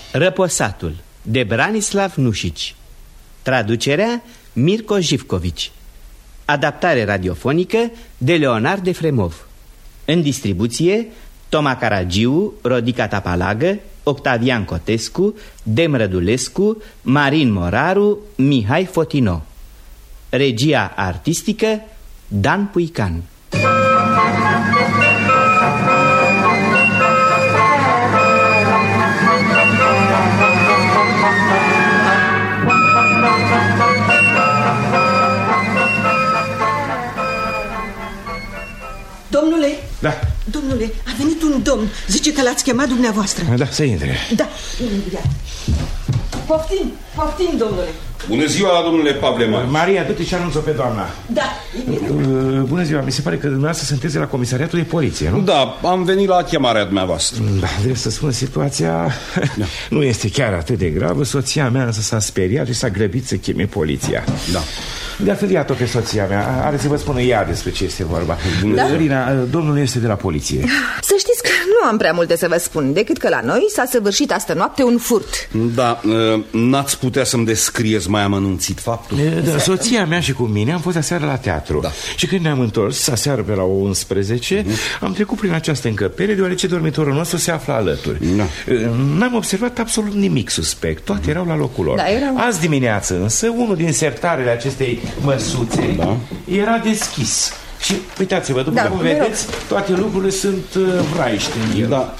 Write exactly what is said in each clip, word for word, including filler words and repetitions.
Răposatul, de Branislav Nușici. Traducerea Mirko Jivkovici. Adaptare radiofonică de Leonard Efremov. În distribuție Toma Caragiu, Rodica Tapalagă, Octavian Cotescu, Dem Rădulescu, Marin Moraru, Mihai Fotino. Regia artistică Dan Puican. Domnule? Da. Domnule, a venit un domn. Zice că l-ați chemat dumneavoastră. Da, să intre. Da, imediat. Poftim, poftim, domnule. Bună ziua, domnule Pavle. Maria, du-te și anunță pe doamna. Da, imediat. Bună ziua, mi se pare că dumneavoastră sunteți de la comisariatul de poliție, nu? Da, am venit la chemarea dumneavoastră. Da, vreau să spun, situația da. nu este chiar atât de gravă. Soția mea însă s-a speriat și s-a grăbit să cheme poliția. Da. De altfel, iată pe soția mea. Are să vă spună ea despre ce este vorba. Da? Irina, domnul este de la poliție. Să știți că nu am prea multe să vă spun, decât că la noi s-a săvârșit astă noapte un furt. Da, n-ați putea să-mi descrieți mai amănunțit faptul? Da, soția mea și cu mine am fost aseară la teatru, da. Și când ne-am întors aseară pe la unsprezece, mm-hmm. am trecut prin această încăpere, deoarece dormitorul nostru se află alături. Da. N-am observat absolut nimic suspect. Toate mm-hmm. erau la locul lor. Da, erau... Azi dimineață însă, unul din sertarele acestei măsuțe da. era deschis. Și uitați-vă, după da, cum vedeți, toate lucrurile sunt uh, vraiște în el. Da.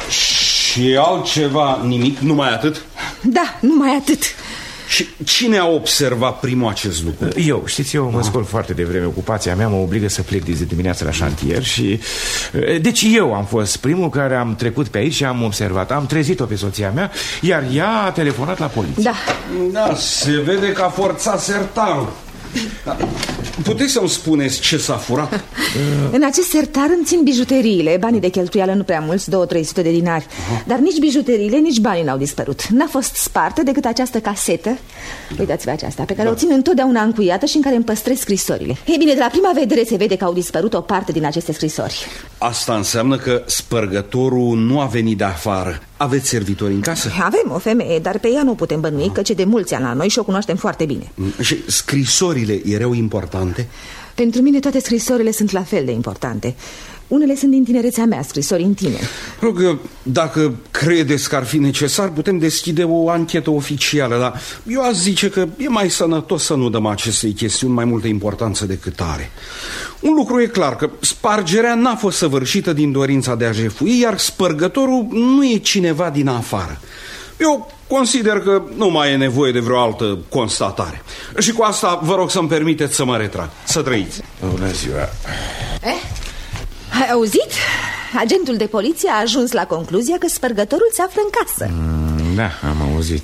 Și altceva, nimic, numai atât? Da, numai atât. Și cine a observat primul acest lucru? Eu, știți, eu mă scol foarte devreme. Ocupația mea mă obligă să plec de zi dimineața la șantier și... Deci eu am fost primul care am trecut pe aici și am observat. Am trezit-o pe soția mea, iar ea a telefonat la poliție. Da. Da, se vede că a forțat sertarul. Da. Puteți să-mi spuneți ce s-a furat? În acest sertar îmi țin bijuteriile. Banii de cheltuială nu prea mulți, două-trei sute de dinari. Aha. Dar nici bijuteriile, nici banii n-au dispărut. N-a fost spartă decât această casetă. Uitați-vă aceasta, pe care da. o țin întotdeauna încuiată și în care îmi păstrez scrisorile. Ei bine, de la prima vedere se vede că au dispărut o parte din aceste scrisori. Asta înseamnă că spărgătorul nu a venit de afară. Aveți servitori în casă? Avem o femeie, dar pe ea nu putem bănui, căci e de mulți ani la noi și o cunoaștem foarte bine. Și scrisorile erau importante? Pentru mine toate scrisorile sunt la fel de importante. Unele sunt din tinerețea mea, scrisori intime. Rog, dacă credeți că ar fi necesar, putem deschide o anchetă oficială, dar eu aș zice că e mai sănătos să nu dăm acestei chestiuni mai multă importanță decât are. Un lucru e clar, că spargerea n-a fost săvârșită din dorința de a jefui, iar spărgătorul nu e cineva din afară. Eu consider că nu mai e nevoie de vreo altă constatare. Și cu asta vă rog să-mi permiteți să mă retrag. Să trăiți. Bună ziua. Eh? Ai auzit? Agentul de poliție a ajuns la concluzia că spărgătorul se află în casă. mm, Da, am auzit.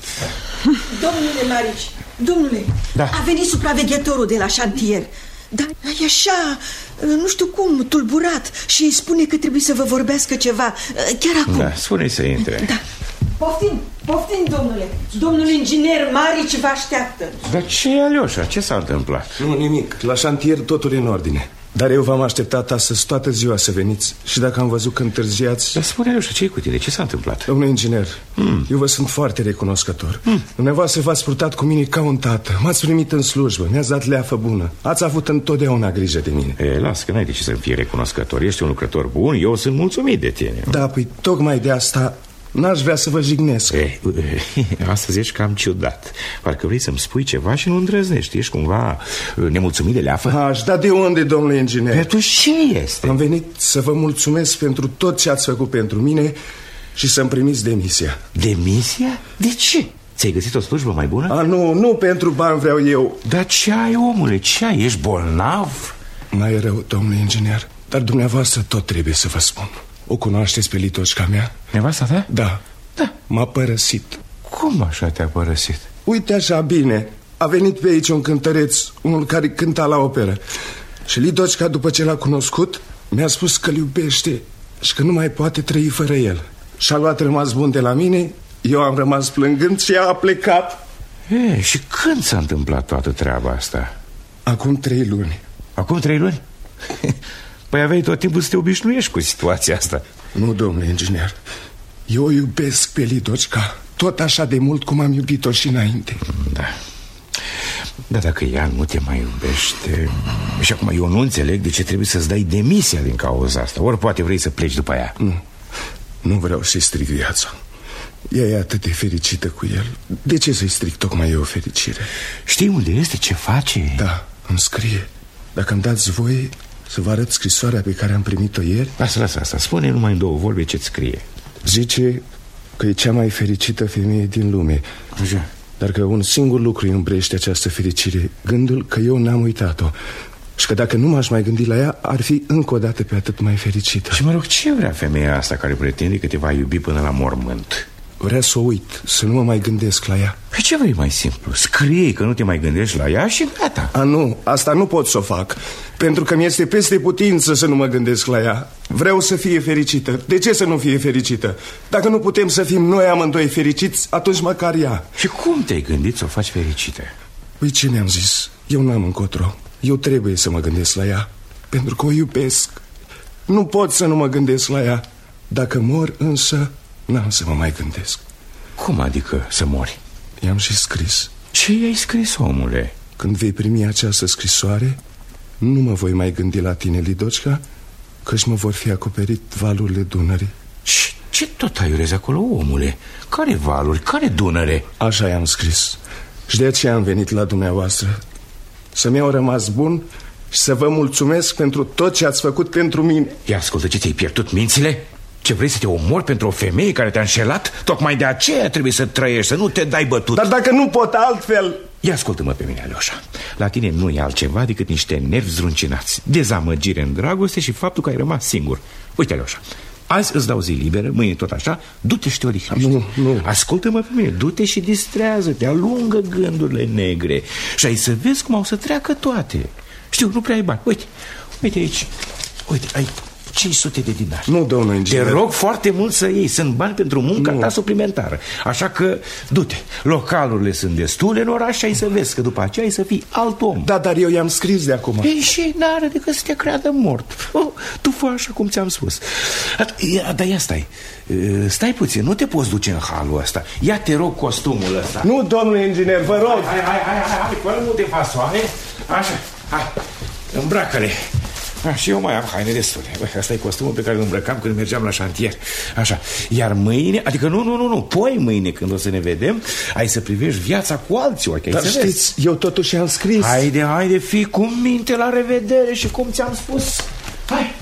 Domnule Marici, domnule, da. a venit supraveghetorul de la șantier. Dar e așa, nu știu cum, tulburat. Și îi spune că trebuie să vă vorbească ceva, chiar acum. Da, spune-i să intre. Da. Poftim, poftim, domnule. Domnul inginer Marici vă așteaptă. Dar ce e, Alioșa? Ce s-a întâmplat? Nu, nimic. La șantier totul e în ordine. Dar eu v-am așteptat astăzi toată ziua să veniți. Și dacă am văzut că întârziați... Dar spune, Alioșa, ce-i cu tine? Ce s-a întâmplat? Domnule inginer, mm. eu vă sunt foarte recunoscător. mm. Dumneavoastră v-ați purtat cu mine ca un tată. M-ați primit în slujbă, mi-ați dat leafă bună. Ați avut întotdeauna grijă de mine. E, las, că n-ai de ce să-mi fie recunoscător. Ești un lucrător bun, eu sunt mulțumit de tine. Da, păi tocmai de asta... n-aș vrea să vă jignesc. e, Astăzi ești cam ciudat. Parcă vrei să-mi spui ceva și nu îndrăznești. Ești cumva nemulțumit de leafă? Aș, dar de unde, domnule inginer? Atunci ce este? Am venit să vă mulțumesc pentru tot ce ați făcut pentru mine și să-mi primiți demisia. Demisia? De ce? Ți-ai găsit o slujbă mai bună? A, nu, nu pentru bani vreau eu. Dar ce ai, omule? Ce ai? Ești bolnav? Mai e rău, domnule inginer. Dar dumneavoastră tot trebuie să vă spun. O cunoașteți pe Litoșca mea? Nevasta ta? Da. Da. M-a părăsit. Cum așa te-a părăsit? Uite așa bine. A venit pe aici un cântăreț, unul care cânta la operă. Și Litoșca, după ce l-a cunoscut, mi-a spus că îl iubește și că nu mai poate trăi fără el. Și-a luat rămas bun de la mine. Eu am rămas plângând și ea a plecat. E, și când s-a întâmplat toată treaba asta? Acum trei luni. Acum trei luni? Păi aveai tot timpul să te obișnuiești cu situația asta. Nu, domnule inginer. Eu o iubesc pe Lidocca tot așa de mult cum am iubit-o și înainte. Da. Dar dacă ea nu te mai iubește... Și acum eu nu înțeleg de ce trebuie să-ți dai demisia din cauza asta. Ori poate vrei să pleci după ea. Nu, nu vreau să-i stric viața. Ea e atât de fericită cu el. De ce să-i stric tocmai eu fericire? Știi unde este, ce face? Da, îmi scrie. Dacă îmi dați voie să vă arăt scrisoarea pe care am primit-o ieri. Lasă, lasă asta, spune numai în două vorbe ce-ți scrie. Zice că e cea mai fericită femeie din lume. Așa. Dar că un singur lucru îi împrește această fericire: gândul că eu n-am uitat-o. Și că dacă nu m-aș mai gândi la ea, ar fi încă o dată pe atât mai fericită. Și mă rog, ce vrea femeia asta care pretinde că te va iubi până la mormânt? Vrea să o uit, să nu mă mai gândesc la ea. Păi ce vrei mai simplu? Scrie că nu te mai gândești la ea și gata. A, nu, asta nu pot să o fac, pentru că mi-este peste putință să nu mă gândesc la ea. Vreau să fie fericită. De ce să nu fie fericită? Dacă nu putem să fim noi amândoi fericiți, atunci măcar ea. Și cum te-ai gândit să o faci fericită? Păi ce mi-am zis? Eu n-am încotro. Eu trebuie să mă gândesc la ea, pentru că o iubesc. Nu pot să nu mă gândesc la ea. Dacă mor însă, n-am să mă mai gândesc. Cum adică să mori? I-am și scris. Ce i-ai scris, omule? Când vei primi această scrisoare, nu mă voi mai gândi la tine, Lidocca, căci mă vor fi acoperit valurile Dunării. Și ce tot aiurezi acolo, omule? Care valuri, care Dunăre? Așa i-am scris. Și de aceea am venit la dumneavoastră, să-mi iau rămas bun și să vă mulțumesc pentru tot ce ați făcut pentru mine. Ia ascultă, ce ți-ai pierdut mințile? Ce vrei să te omori pentru o femeie care te-a înșelat? Tocmai de aceea trebuie să trăiești, să nu te dai bătut. Dar dacă nu pot altfel... Ia ascultă-mă pe mine, Alioșa. La tine nu e altceva decât niște nervi zruncinați, dezamăgire în dragoste și faptul că ai rămas singur. Uite, Alioșa, azi îți dau zi liberă, mâine tot așa, du-te și te odihnești. Nu, nu. Ascultă-mă pe mine, du-te și distrează-te, alungă gândurile negre și ai să vezi cum au să treacă toate. Știu, nu prea ai bani. Uite, uite aici, uite, ai cinci sute de dinari. Nu, domnule inginer. Te rog foarte mult să iei, sunt bani pentru munca nu. ta suplimentară. Așa că, du-te, localurile sunt destule în oraș și ai să vezi că după aceea ai să fii alt om. Da, dar eu i-am scris de acum. Ei, și n-are decât să te creadă mort. Oh, tu fă așa cum ți-am spus. Dar ia stai, stai puțin, nu te poți duce în halul ăsta. Ia, te rog, costumul ăsta. Nu, domnule inginer, vă rog. Hai, hai, hai, hai, hai, fără multe fasoane. Așa, hai, îmbracă-le. A, și eu mai am haine destule. Asta e costumul pe care îl îmbrăcam când mergeam la șantier. Așa, iar mâine, adică nu, nu, nu, nu poi mâine când o să ne vedem, ai să privești viața cu alții ochi. Dar știți, vezi? Eu totuși am scris. Haide, haide, fii cu minte, la revedere și cum ți-am spus. Hai.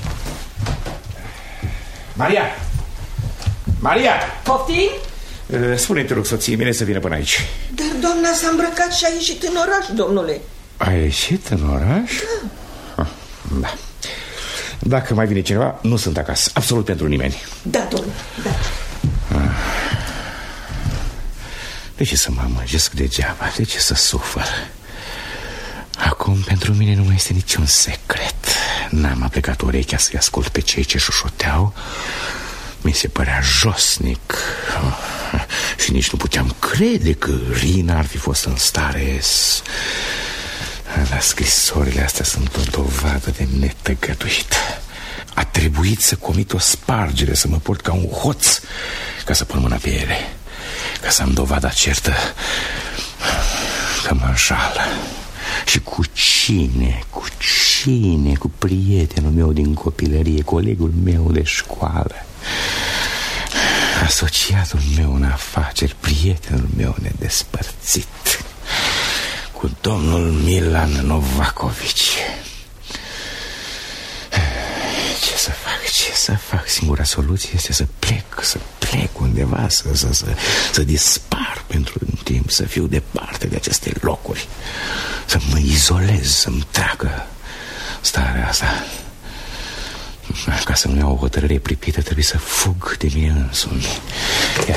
Maria! Maria! Poftim? Spune-te, rog, soției mele să vină până aici. Dar doamna s-a îmbrăcat și a ieșit în oraș, domnule. A ieșit în oraș? Da. Da. Dacă mai vine cineva, nu sunt acasă. Absolut pentru nimeni. Da, domnule, da. De ce să mă amăgesc degeaba? De ce să sufăr? Acum pentru mine nu mai este niciun secret. N-am aplecat urechea să-i ascult pe cei ce șușoteau. Mi se părea josnic. Și nici nu puteam crede că Rina ar fi fost în stare. Dar scrisorile astea sunt o dovadă de netăgăduit. A trebuit să comit o spargere, să mă port ca un hoț, ca să pun mâna pe ele, ca să am dovada certă că mă înșală. Și cu cine, cu cine, cu prietenul meu din copilărie, colegul meu de școală, asociatul meu în afaceri, prietenul meu nedespărțit, cu domnul Milan Novakovici. Ce să fac, ce să fac? Singura soluție este să plec, să plec undeva, să, să, să, să dispar pentru un timp, să fiu departe de aceste locuri, să mă izolez, să-mi treacă starea asta. Ca să-mi iau o hotărâre pripită, trebuie să fug de mine însumi. Ia.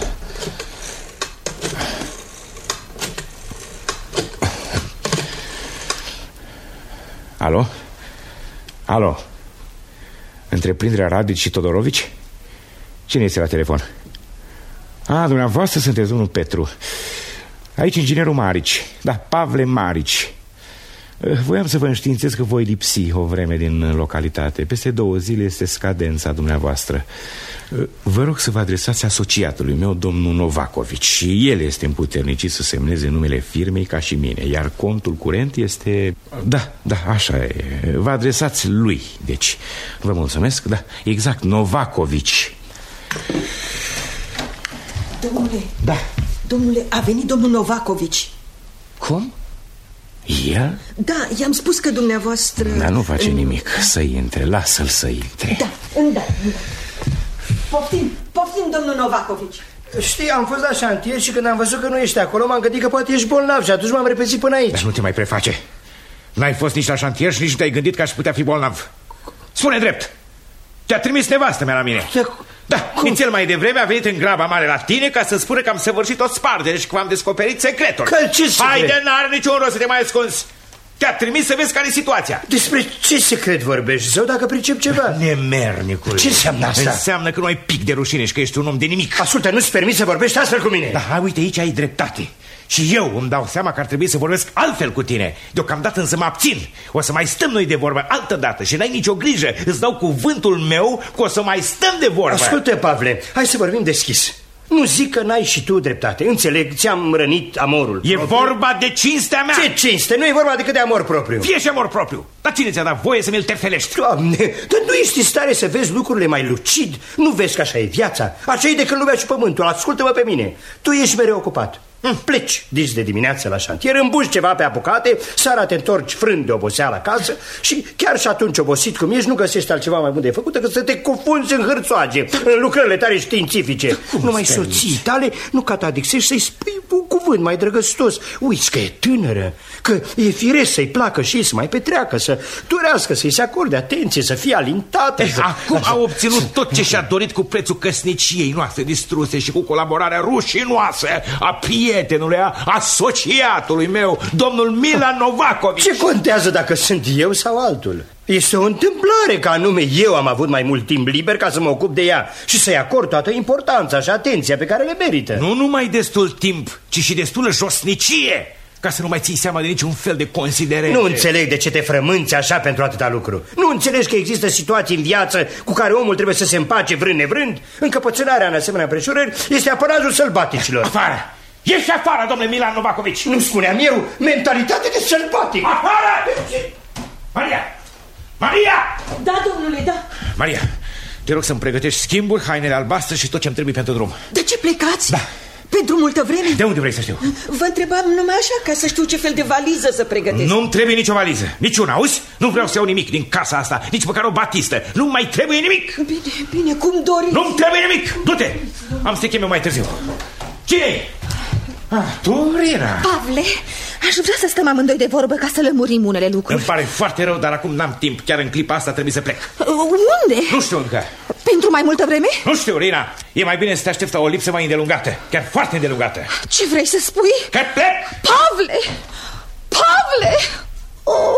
Alo? Alo? Întreprinderea Radici și Todorovici? Cine este la telefon? A, dumneavoastră sunteți domnul Petru. Aici inginerul Marici. Da, Pavle Marici. Voiam să vă înștiințez că voi lipsi o vreme din localitate. Peste două zile este scadența dumneavoastră. Vă rog să vă adresați asociatului meu, domnul Novakovici. Și el este împuternicit să semneze numele firmei ca și mine. Iar contul curent este... Da, da, așa e. Vă adresați lui, deci. Vă mulțumesc, da, exact, Novakovici. Domnule, da. Domnule, a venit domnul Novakovici. Cum? El? Da, i-am spus că dumneavoastră... Dar nu face nimic, să intre, lasă-l să intre. Da, da, da. Poftim, poftim, domnul Novakovici. Știi, am fost la șantier și când am văzut că nu ești acolo, m-am gândit că poate ești bolnav și atunci m-am repezit până aici. Dar nu te mai preface. N-ai fost nici la șantier și nici nu te-ai gândit că aș putea fi bolnav. Spune drept. Te-a trimis nevastă mea la mine. Da, nițel mai devreme a venit în graba mare la tine ca să spună că am săvârșit o spardere și că v-am descoperit secretul. Că ce secret? Haide, n-are niciun rost să te mai ascunzi. Te-a trimis să vezi care e situația. Despre ce secret vorbești, sau dacă pricep ceva? Nemernicule. Ce înseamnă asta? Înseamnă că nu ai pic de rușine și că ești un om de nimic. Ascultă, nu-ți permiți să vorbești astfel cu mine. Da, uite, aici ai dreptate. Și eu îmi dau seama că ar trebui să vorbesc altfel cu tine. Deocamdată însă mă abțin. O să mai stăm noi de vorbă altă dată și n-ai nicio grijă. Îți dau cuvântul meu că o să mai stăm de vorbă. Ascultă, Pavle, hai să vorbim deschis. Nu zic că n-ai și tu dreptate. Înțeleg, ți-am rănit amorul E propriu. vorba de cinstea mea. Ce cinste? Nu e vorba decât de amor propriu. Fie și amor propriu. Dar cine ți-a dat voie să mi-l terfelești? Doamne, dar nu ești în stare să vezi lucrurile mai lucid? Nu vezi că așa e viața? Așa e de când lumea și pământul. Ascultă-mă pe mine. Tu ești mereu ocupat. Pleci dis de dimineață la șantier, îmbuși ceva pe apucate, seara te întorci frânt de oboseală acasă și chiar și atunci obosit cum ești, nu găsești altceva mai bun de făcut decât să te cufunzi în hârțoage, în lucrările tale științifice. Numai soții tale nu catadixești să-i spui un cuvânt mai drăgăstos. Uiți că e tânără, că e firesc să-i placă și să mai petreacă, să durească, să-i se acorde atenție, să fie alintată. Eh, să... Acum a obținut tot ce și-a dorit cu prețul căsniciei noastre distruse și cu colaborarea rușinoasă a prietenului, a asociatului meu, domnul Milan Novakovici. Ce contează dacă sunt eu sau altul? Este o întâmplare că anume eu am avut mai mult timp liber ca să mă ocup de ea și să-i acord toată importanța și atenția pe care le merită. Nu numai destul timp, ci și destulă josnicie, ca să nu mai ții seama de niciun fel de considerente. Nu înțeleg de ce te frămânți așa pentru atâta lucru. Nu înțelegi că există situații în viață cu care omul trebuie să se împace vrând nevrând? Încăpățânarea în asemenea prejurări este apanajul sălbaticilor. Afară! Ieși afară, domnule Milan Novakovici! Nu spuneam eu, mentalitate de sălbatic! Afară! Maria! Maria! Da, domnule, da. Maria, te rog să-mi pregătești schimburi, hainele albastre și tot ce-mi trebuie pentru drum. De ce plecați? Da. Pentru multă vreme? De unde vrei să știu? Vă întrebam numai așa, ca să știu ce fel de valiză să pregătesc. Nu-mi trebuie nicio valiză, niciuna, auzi? Nu vreau să iau nimic din casa asta, nici măcar o batistă. Nu mai trebuie nimic. Bine, bine, cum doriți. Nu-mi trebuie nimic, du-te. Am să te chem eu mai târziu. Cine-i? Ah, tu, Rina. Pavle, aș vrea să stăm amândoi de vorbă ca să lămurim unele lucruri. Îmi pare foarte rău, dar acum n-am timp. Chiar în clipa asta trebuie să plec. Unde? Nu știu încă. Pentru mai multă vreme? Nu știu, Rina. E mai bine să te aștepți la o lipsă mai îndelungată. Chiar foarte îndelungată. Ce vrei să spui? Că plec! Pavle! Pavle! Oh.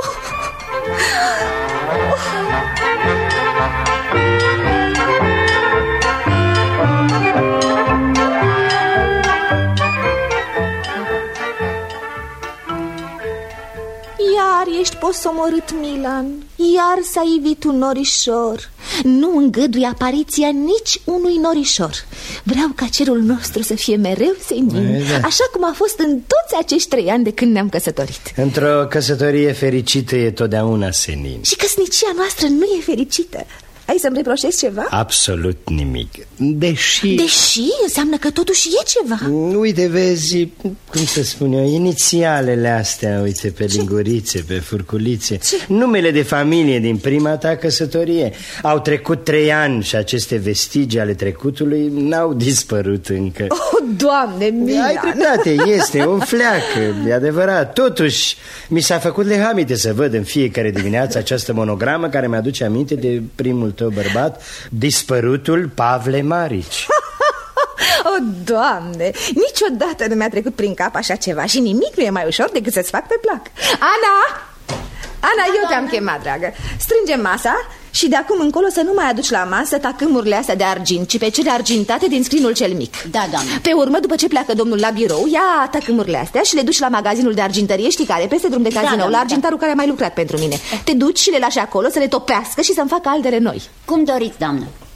Iar ești posomorât, Milan. Iar s-a ivit un norișor. Nu îngădui apariția nici unui norișor. Vreau ca cerul nostru să fie mereu senin, așa cum a fost în toți acești trei ani de când ne-am căsătorit. Într-o căsătorie fericită e totdeauna senin. Și căsnicia noastră nu e fericită. Ai să-mi reproșezi ceva? Absolut nimic. Deși... Deși înseamnă că totuși e ceva. Uite, vezi, cum să spun eu, inițialele astea, uite, pe lingurițe, pe furculițe. Ce? Numele de familie din prima ta căsătorie. Au trecut trei ani și aceste vestigii ale trecutului n-au dispărut încă. Oh, Doamne, Milan! Ai dreptate, este un fleac, e adevărat. Totuși, mi s-a făcut lehamite să văd în fiecare dimineață această monogramă care mi-aduce aminte de primul tău bărbat, dispărutul Pavle Marici. Oh, Doamne, niciodată nu mi-a trecut prin cap așa ceva și nimic nu e mai ușor decât să-ți fac pe plac. Ana! Ana, eu te-am chemat, dragă. Strângem masa și de acum încolo să nu mai aduci la masă tacâmurile astea de argint, ci pe cele argintate din scrinul cel mic. Da, doamne. Pe urmă, după ce pleacă domnul la birou, ia tacâmurile astea și le duci la magazinul de argintărie, știi care, peste drum de cazinou, da, la argintarul da. care a mai lucrat pentru mine. Te duci și le lași acolo să le topească și să-mi facă altele noi. Cum doriți, doamnă.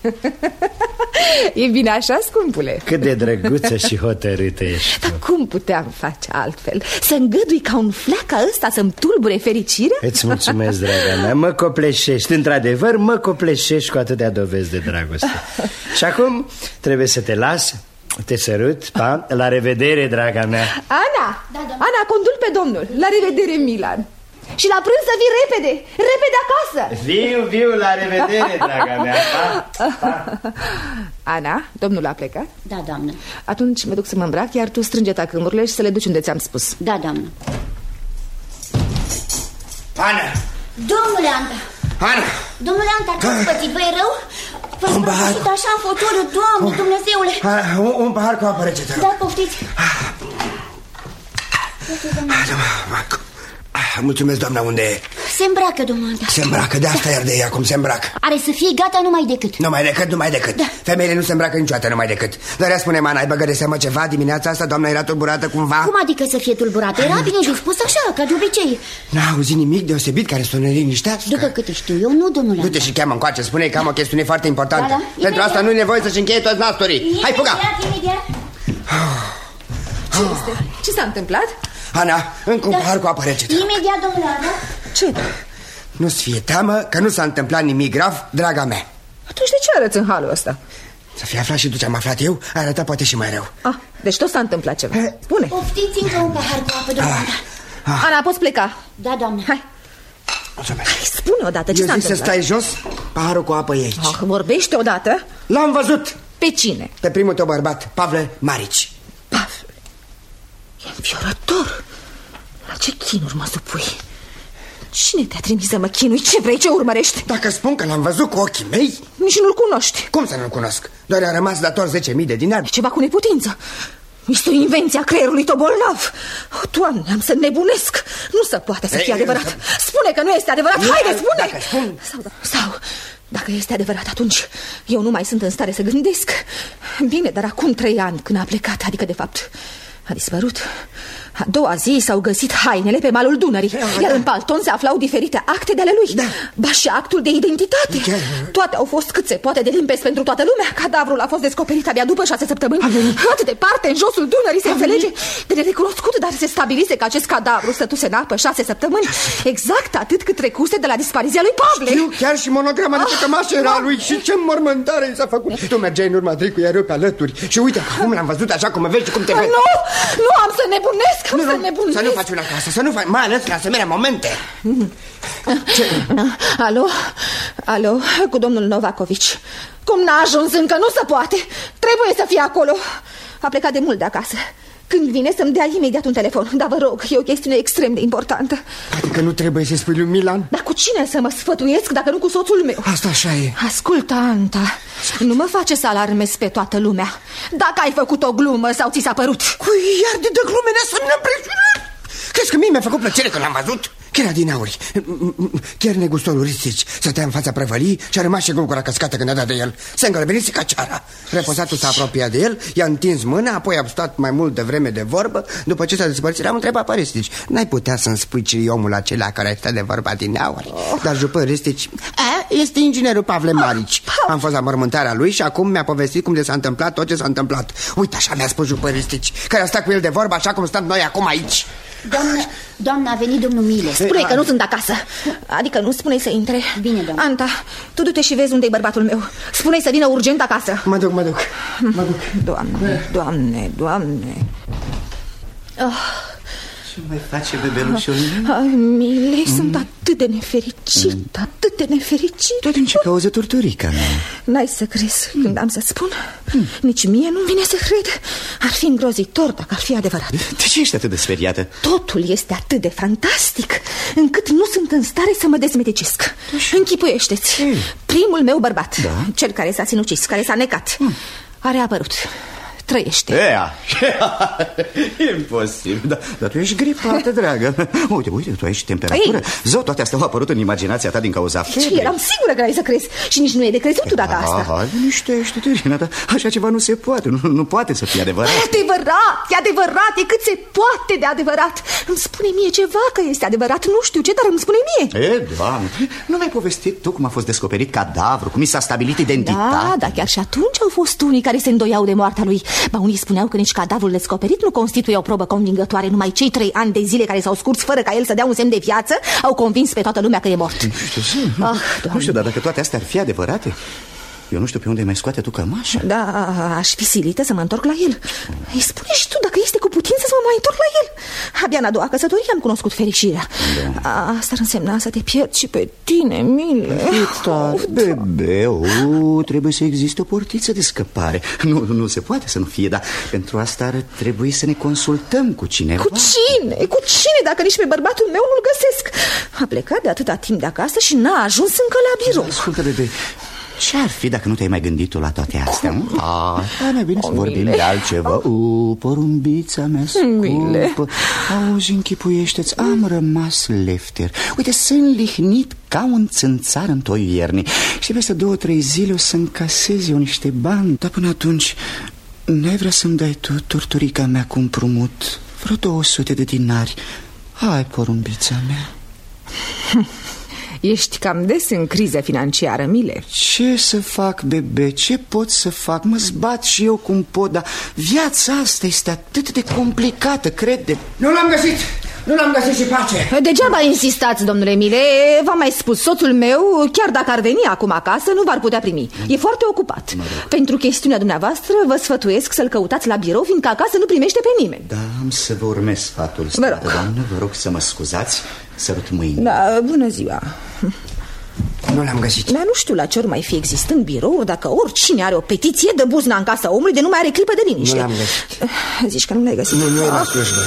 E bine așa, scumpule? Cât de drăguță și hotărâtă ești. Dar cum puteam face altfel? Să îngădui ca un fleac ăsta să-mi tulbure fericirea? Îți mulțumesc, draga mea, mă copleșești. Într-adevăr, mă copleșești cu atâtea dovezi de dragoste. Și acum trebuie să te las. Te sărut, pa, la revedere, draga mea. Ana, da, Ana, conduc pe domnul. La revedere, Milan. Și la prânz să vii repede, repede acasă. Viu, viu, la revedere, draga mea, pa, pa. Ana, domnul a plecat? Da, doamnă. Atunci mă duc să mă îmbrac, iar tu strânge tacâmurile și să le duci unde ți-am spus. Da, doamnă. Ana! Domnule Anta! Ana! Domnule Anta, ce-ați pățit? Vă-i rău? V-ați prăbușit așa în fotoliu, Doamne, Dumnezeule! Un, un pahar cu apă rece, te rog. Da, poftiți. Mulțumesc, doamna, unde e? Se îmbracă, domnul Anta. Se îmbracă, de asta iar de ea, cum se îmbracă. Are să fie gata numai decât. Numai decât, numai decât. Da. Femeile nu se îmbracă niciodată numai decât. Dar ea spune, Ana, ai băgă de seamă ceva dimineața asta? Doamna era tulburată cumva? Cum adică să fie tulburată? Era bine dispus așa, ca de obicei. N-a auzit nimic deosebit care să ne liniștească? După câte știu eu, nu, domnule Anta. Du-te și cheamă încoace, spune că am o chestiune foarte importantă. Da, da. Pentru imediat. Asta nu e nevoie să-și încheie toți nastorii. Hai, fuga! Imediat. Ce este? Ce s-a întâmplat? Ana, încă un da. pahar cu apă rece. Imediat, domnule Anta. Ce? Nu-ți fie teamă că nu s-a întâmplat nimic grav, draga mea. Atunci de ce arăți în halul ăsta? Să fi aflat și tu ce-am aflat eu, ai arătat poate și mai rău. Ah, deci tot s-a întâmplat ceva. Spune. Poftiți încă un pahar cu apă, domnule Anta. Ah. Ana, poți pleca? Da, doamne. Hai. Hai, spune odată ce s-a întâmplat. Eu zic să stai jos, paharul cu apă e aici. Ah, vorbește odată. L-am văzut. Pe cine? Pe primul tău bărbat, Pavle Marici. Pavle. E înfiorător. La ce chinuri mă supui? Cine te-a trimis să mă chinui? Ce vrei? Ce urmărești? Dacă spun că l-am văzut cu ochii mei... Nici nu-l cunoști. Cum să nu-l cunosc? Doar i-a rămas dator zece mii de dinari. E ceva cu neputință. Este o invenție a creierului tău bolnav. O, Doamne, am să nebunesc. Nu se poate să fie adevărat. Spune că nu este adevărat. Haide, spune! Dacă spun... Sau, sau, dacă este adevărat, atunci eu nu mai sunt în stare să gândesc. Bine, dar acum trei ani când a plecat, adică de fapt a dispărut. A doua zi s-au găsit hainele pe malul Dunării, iar în palton se aflau diferite acte de ale lui, da. Ba și actul de identitate. Toate au fost cât se poate de limpezi pentru toată lumea. Cadavrul a fost descoperit abia după șase săptămâni. Atât departe, în josul Dunării, se înțelege de nerecunoscut, dar se stabilise că acest cadavru stătuse în apă șase săptămâni. Exact atât cât trecuse de la dispariția lui Pavle. Știu, chiar și monograma de pe cămașă era lui. Și ce mormântare i s-a făcut. Tu mergeai în urma dricului, iar eu pe alături. Și uite, acum l-am văzut așa cum mă vezi și cum te vezi. Nu, nu am să nebunesc. Nu, să, nebunesc. Să nu faci una ca asta, să nu faci, mai ales la asemenea momente. Ce? Alo, alo, cu domnul Novakovici. Cum n-a ajuns încă, nu se poate. Trebuie să fie acolo. A plecat de mult de acasă. Când vine să-mi dea imediat un telefon. Dar vă rog, e o chestiune extrem de importantă. Adică nu trebuie să spui lui Milan? Dar cu cine să mă sfătuiesc dacă nu cu soțul meu? Asta așa e. Ascultă, Anta, nu mă face să alarmez pe toată lumea. Dacă ai făcut o glumă sau ți s-a părut. Cui iar de dă glume ne să-mi impresionat? Crezi că mie mi-a făcut plăcere când l-am văzut? Chiar din auri. Chiar negustorul Ristici stătea în fața prăvălii și a rămas și gulgura căscată când a dat de el. Se îngălbenise ca ceara. Reposatul s-a apropiat de el, i-a întins mâna, apoi a stat mai mult de vreme de vorbă. După ce s-a despărțit, am întrebat pe Ristici: n-ai putea să-mi spui ce e omul acela care a stat de vorba din auri? Oh. Dar după Ristici: a, este inginerul Pavle Marici. Am fost la mormântarea lui și acum mi-a povestit cum de s-a întâmplat tot ce s-a întâmplat. Uite, așa mi-a spus după Ristici, care a stat cu el de vorbă așa cum stăm noi acum aici. Doamnă, doamnă, a venit domnul Miles. Spune că nu sunt acasă. Adică nu spune să intre. Bine, doamnă. Anta, tu du-te și vezi unde-i bărbatul meu. Spune-i să vină urgent acasă. Mă duc, mă duc, mă duc. Doamne, doamne, doamne. Oh. Ce mai face bebelușul meu? Ai, Mile, mm. sunt atât de nefericit, mm. atât de nefericit. Tot din ce cauză, Turturica mea? N-ai să crezi mm. când am să spun. mm. Nici mie nu vine să cred. Ar fi îngrozitor dacă ar fi adevărat. De ce ești atât de speriată? Totul este atât de fantastic încât nu sunt în stare să mă dezmetecesc. Închipuiește-ți, mm. primul meu bărbat, da? Cel care s-a sinucis, care s-a necat, mm. a reapărut trăiește. Ea, imposibil. Dar da, tu ești gripată, dragă. Uite, uite, tu ai și temperatură. Ei. Zău, toate astea au apărut în imaginația ta din cauza febrei. Eram sigură că ai să crezi. Și nici nu e de crezut tu dacă asta. Aha, liniștește-te, Renata. Așa ceva nu se poate. Nu, nu poate să fie adevărat. E adevărat, e adevărat, e cât se poate de adevărat. Îmi spune mie ceva că este adevărat. Nu știu ce, dar îmi spune mie. E, Doamne, nu mi-ai povestit tu cum a fost descoperit cadavru, cum i s-a stabilit identitatea? Da, dar chiar și atunci au fost unii care se îndoiau de moartea lui. Ba, unii spuneau că nici cadavrul descoperit nu constituie o probă convingătoare. Numai cei trei ani de zile care s-au scurs fără ca el să dea un semn de viață au convins pe toată lumea că e mort. Nu știu, ah, nu știu, dar dacă toate astea ar fi adevărate, eu nu știu pe unde mai scoate tu cămașa. Da, aș fi silită să mă întorc la el. Îi spune și tu dacă este cu putință să mă mai întorc la el. Abia în a doua căsătorie am cunoscut fericirea. Da. Asta ar însemna să te pierd și pe tine, Mile. Uita, bebe, o, trebuie să existe o portiță de scăpare. Nu, nu se poate să nu fie, dar pentru asta ar trebui să ne consultăm cu cineva. Cu cine? Cu cine dacă nici pe bărbatul meu nu-l găsesc? A plecat de atâta timp de acasă și n-a ajuns încă la birou. Ascultă, bebe, ce-ar fi dacă nu te-ai mai gândit tu la toate astea? Ah, mai bine o, să vorbim Mile. de altceva. O, porumbița mea scumpă. Auzi, închipuiește-ți, am rămas lefter. Uite, sunt lihnit ca un țânțar în toi ierni. Și peste două, trei zile o să încasez eu niște bani. Dar până atunci, n-ai vrea să-mi dai tu, torturica mea, cu împrumut vreo două sute de dinari? Hai, porumbița mea. Ești cam des în criză financiară, Mile. Ce să fac, bebe? Ce pot să fac? Mă zbat și eu cum pot, dar viața asta este atât de complicată, crede. Nu l-am găsit! Nu l-am găsit și pace. Degeaba insistați, domnule Mile. V-am mai spus, soțul meu, chiar dacă ar veni acum acasă, nu v-ar putea primi. E foarte ocupat. Pentru chestiunea dumneavoastră vă sfătuiesc să-l căutați la birou, fiindcă acasă nu primește pe nimeni. Da, am să vă urmez sfatul, stimată doamnă. Vă rog să mă scuzați. Sărut mâine. Da, bună ziua. Nu l-am găsit. Dar nu știu la ce ori mai fi existând birouri dacă oricine are o petiție de buzna în casa omului de nu mai are clipă de liniște. Nu l-am găsit. Zici că nu l-ai găsit? Nu, nu e la slujbă.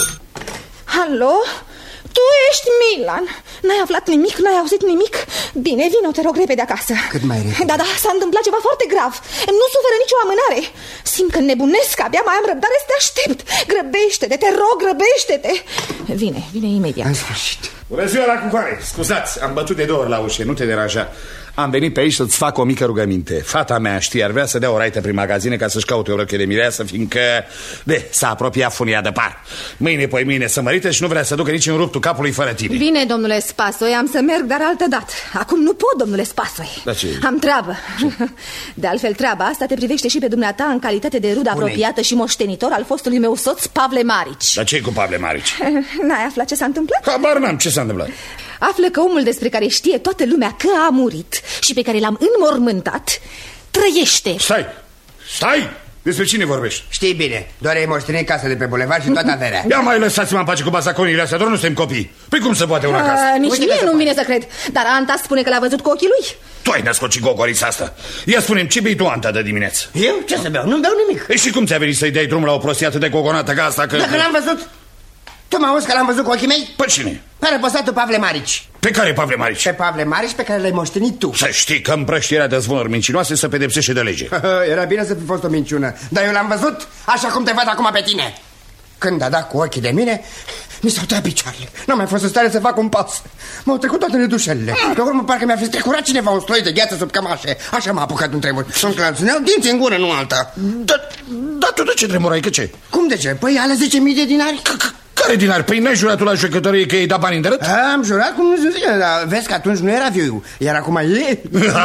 Alo? Tu ești Milan. N-ai aflat nimic? N-ai auzit nimic? Bine, vino, te rog, repede acasă. Cât mai repede? Da, da, s-a întâmplat ceva foarte grav. Nu suferă nicio amânare. Simt că nebunesc, abia mai am răbdare să te aștept. Grăbește-te, te rog, grăbește-te. Vine, vine imediat. În sfârșit. Bună ziua la cucoare. Scuzați, am bătut de două ori la ușă, nu te deranja. Am venit pe aici să-ți fac o mică rugăminte. Fata mea, știi, ar vrea să dea o raită prin magazine ca să-și caute o roche de mireasă, fiindcă, de, s-a apropiat funia de par. Mâine, poi mâine să mărită și nu vrea să ducă nici în ruptul capului fără tine. Bine, domnule Spasoi, am să merg, dar altă dată. Acum nu pot, domnule Spasoi. Da, ce? Am treabă. Ce? De altfel, treaba asta te privește și pe dumneata în calitate de rudă apropiată și moștenitor al fostului meu soț, Pavle Marici. Dar ce-i cu Pavle Marici? N-ai aflat ce s-a întâmplat? Habar n-am, ce s-a întâmplat? Află că omul despre care știe toată lumea că a murit și pe care l-am înmormântat trăiește. Stai, stai! Despre cine vorbești? Știi bine, doar ai moștenit casa de pe bulevard și toată averea. Ia mai lăsați-mă în pace cu bazaconile astea, doar nu suntem copii. Păi cum se poate una casă? Nici Uite mie nu-mi vine să cred. Dar Anta spune că l-a văzut cu ochii lui. Tu ai născocit gogorița asta. Ia spune-mi, ce bei tu, Anta, de dimineață? Eu? Ce să beau? Nu beau nimic. E și cum ți-a venit să-i dai drum la o prostie atât de gogonată ca asta? Că... Dacă l-am văzut. Tu mă auzi că l-am văzut cu ochii mei? Pe cine? Pe răposatul Pavle Marici. Pe care Pavle Marici? Pe Pavle Marici, pe care l-ai moștenit tu. Să știi că împrăștirea de zvonuri mincinoase se pedepsește de lege. Era bine să fi fost o minciună, dar eu l-am văzut așa cum te văd acum pe tine. Când a dat cu ochii de mine, mi s-au tăiat picioarele. N-am mai fost în stare să fac un pas. M-au trecut toate nedușelile. Pe urmă parcă mi-a fi strecurat cineva un sloi de gheață sub cămașe. Așa m-a apucat un tremur. Sunt clanțuneau dinți în gură, nu alta. Dar da, tu de ce tremurai? Că ce? Cum de ce? Păi ale zece mii de dinari. Care dinari? Păi n-ai jurat tu la jucătorie că i-ai dat bani în drept? Am jurat cum nu zice, dar vezi că atunci nu era viu, iar acum e.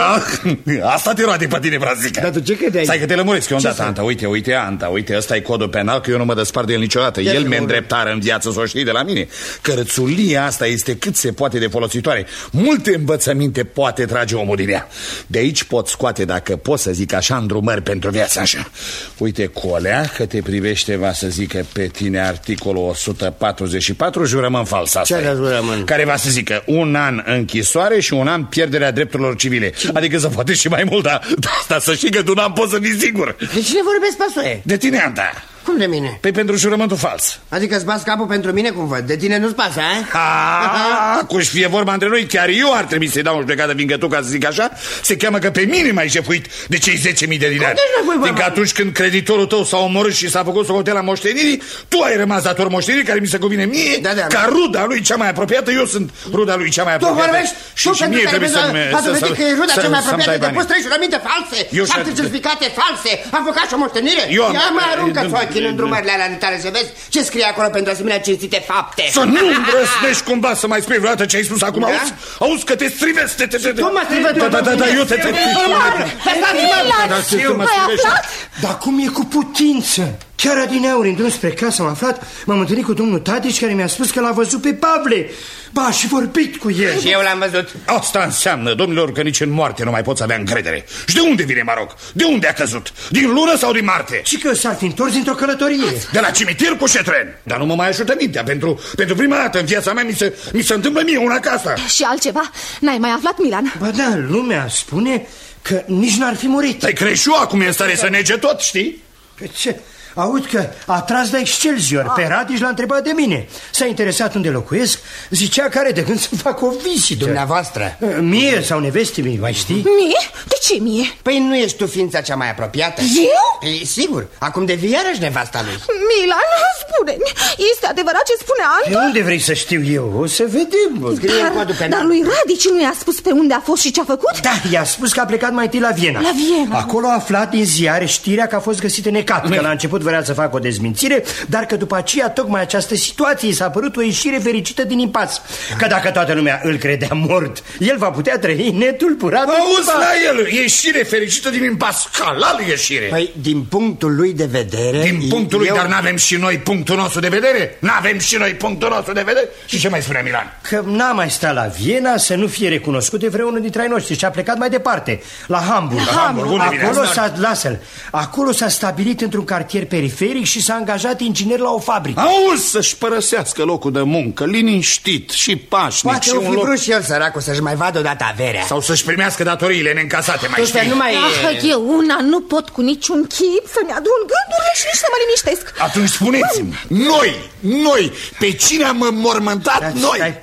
Asta te roade pe tine, brazică. Dar tu ce credeai? Stai că te lămuresc eu îndată, Anta. Uite, uite, Anta, uite, ăsta e codul penal, că eu nu mă despart de el niciodată. El mi-e îndreptară în viață, să o știi de la mine. Cărățulia asta este cât se poate de folositoare. Multe învățăminte poate trage omul din ea. De aici pot scoate, dacă pot să zic așa, îndrumări pentru viața așa. Uite, colea, că te privește, va să zică pe tine articolul o sută patruzeci și patru, jurământ fals. Asta ce jurământ? Care va să zică un an închisoare și un an pierderea drepturilor civile. Adică să poate și mai mult, dar asta să știi că tu n-am pot să fii sigur. De cine vorbesc, Pasoie? De tine, Anta. Cum de mine? Păi pentru jurământul fals. Adică îți bați capul pentru mine, cum văd? De tine nu-ți pasă, a? Cu-și fie vorba între noi, chiar eu ar trebui să-i dau o judecată, fiindcă tu, ca să zic așa, se cheamă că pe mine m-ai jefuit de cei zece mii de dinari. Fiindcă atunci când creditorul tău s-a omorât și s-a făcut socoteala moștenirii, tu ai rămas dator moștenirii care mi se cuvine mie, da, da, ca ruda lui cea mai apropiată. Eu sunt ruda lui cea mai apropiată. Tu vorbești? Și, și mie trebuie să-mi... Ați dovedit că e ruda cea mai apropiată, de pus trei jurăminte false, șapte certificate false, am făcut și o moștenire. Ia mă aruncă-ți ochii în drumările alea tale să vezi ce scrie acolo pentru asemenea cinstite fapte. Să nu îndrăznești cumva să mai spui vreodată ce ai spus acum, auzi? Auzi că te strivesc, te... Tu mă strivesc? Da, da, da, da, eu te... Milan, ai aflat? Dar cum e cu putință? Chiar adineauri, în drum spre casă am aflat, m-am întâlnit cu domnul Tadici, care mi-a spus că l-a văzut pe Pavle. Ba, și vorbit cu el. Și eu l-am văzut. Asta înseamnă, domnilor, că nici în moarte nu mai poți avea încredere. Și de unde vine Maroc? De unde a căzut? Din lună sau din Marte? Și că s-ar fi întors dintr-o călătorie. De la cimitir cu șetren. Dar nu mă mai ajută mintea. Pentru, pentru prima dată în viața mea mi se, mi se întâmplă mie una ca asta. Și altceva? N-ai mai aflat, Milan? Ba da, lumea spune că nici n-ar fi murit. Păi Creșu acum e în stare să nege tot, știi? Pe ce? Aud că a tras de Excelsior. Ah. Pe Radici l-a întrebat de mine. S-a interesat unde locuiesc. Zicea că are de gând să facă o vizită. Dumneavoastră? Mie sau nevestii mie, mai știi? Mie? De ce mie? Păi nu ești tu ființa cea mai apropiată? Eu? Păi, sigur, acum devii iarăși nevasta lui. Milan, spune-mi, este adevărat ce spune Anto? De unde vrei să știu eu? O să vedem. Dar, dar lui Radici nu i-a spus pe unde a fost și ce a făcut? Da, i-a spus că a plecat mai întâi la Viena. La Viena? Acolo a aflat din ziare știrea că a fost găsit necat. Că la început vrea să facă o dezmințire, dar că după aceea tocmai această situație i s-a părut o ieșire fericită din impas. Că dacă toată lumea îl credea mort, el va putea trăi netulburat. Auzi la el, ieșire fericită din impas, halal ieșire. Păi, din punctul lui de vedere... Din punctul lui, eu... dar n-avem și noi punctul nostru de vedere? N-avem și noi punctul nostru de vedere? Și ce mai spunea Milan? Că n-a mai stat la Viena să nu fie recunoscut de vreunul dintre ai noștri și a plecat mai departe, la Hamburg. La Hamburg, unde vine? Acolo s-a, lasă-l, acolo s-a stabilit într-un cartier periferic și s-a angajat inginer la o fabrică. Auzi, să-și părăsească locul de muncă, liniștit și pașnic. Poate și o fi un loc... vrut și el, săracul, să-și mai vadă odată averea. Sau să-și primească datoriile neîncasate, mai știi? Nu mai ah, eu una nu pot cu niciun chip să-mi adun gândurile și nici să mă liniștesc. Atunci spuneți-mi, noi, noi, pe cine am înmormântat da, noi? Stai,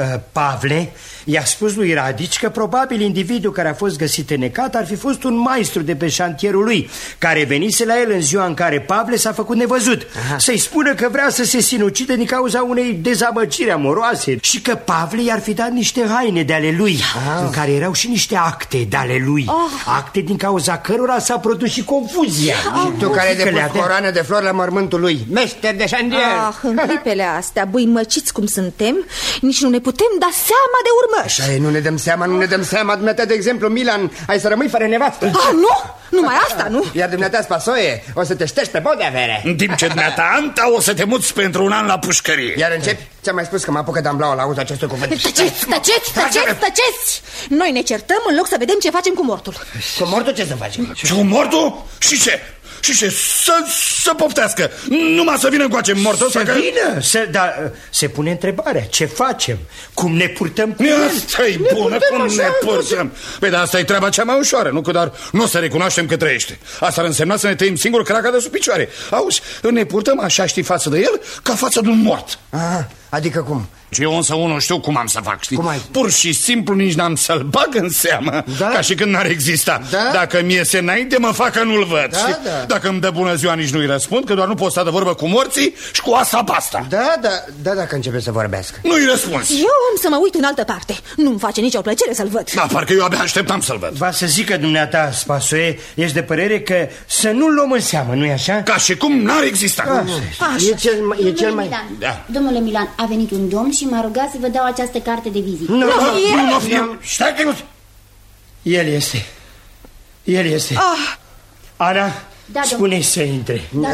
Pavle i-a spus lui Radici că probabil individul care a fost găsit necat ar fi fost un maestru de pe șantierul lui, care venise la el în ziua în care Pavle s-a făcut nevăzut. Să-i spună că vrea să se sinucide din cauza unei dezamăgiri amoroase și că Pavle i-ar fi dat niște haine de ale lui, Aha. în care erau și niște acte de ale lui, oh. acte din cauza cărora s-a produs și confuzia. Oh. Și tu care depus coroană de flori la mormântul lui, meșter de șantier. Ah, în clipele astea, băimăciți cum suntem, nici nu ne putem da seama de urmă. Așa e, nu ne dăm seama, nu ne dăm seama. Dumneata, de exemplu, Milan, ai să rămâi fără nevastă. Ah, nu? Numai asta, nu? Iar dumneata, Spasoie, o să te ștești pe bod de avere. În timp ce dumneata, Anta, o să te muți pentru un an la pușcărie. Iar începi? Ți-am mai spus că mă apucă de-amblau la auzul acestui cuvânt. Tăceți, tăceți, tăceți, tăceți! Noi ne certăm în loc să vedem ce facem cu mortul. Cu mortul ce să facem? Și cu mortul? Și ce? Și ce? Să, să poftească. Numai să vină încoace mortul ăsta. Să că... vină, să, dar se pune întrebarea. Ce facem? Cum ne purtăm cu el? Asta-i bună, cum ne purtăm? Păi dar asta e treaba cea mai ușoară, nu? Că dar nu o să recunoaștem că trăiește. Asta ar însemna să ne tăiem singur craca de sub picioare. Auzi, ne purtăm așa, știi, față de el, ca față de un mort. Aha, adică cum? Și eu însă unul știu cum am să fac, știi? Cum ai? Pur și simplu nici n-am să-l bag în seamă, da? Ca și când n-ar exista. Da? Dacă mi iese înainte, mă fac că nu-l văd, da, da. Dacă îmi dă bună ziua, nici nu-i răspund, că doar nu pot sta de vorbă cu morții și cu asta basta. Da, da, da, dacă începe să vorbească. Nu-i răspuns. Eu am să mă uit în altă parte. Nu-mi face nicio plăcere să-l văd. Da, parcă eu abia așteptam să-l văd. Va să zic că dumneata, Spasoie, ești de părere că să nu-l luăm în seamă, nu-i așa? Ca și cum n-ar exista. Așa. E cel, e cel mai... Milan, da. Domnule Milan, a venit un domn și m-a rugat să vă dau această carte de vizită. Nu, nu, nu, nu, nu, stai că nu... El este. El este. Ah. Ana, da, spune-i să intre. Da,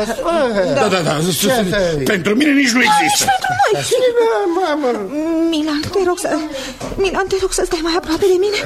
da, da, da. Pentru mine nici nu există. Milan, te rog să... Milan, te rog să stai mai aproape de mine.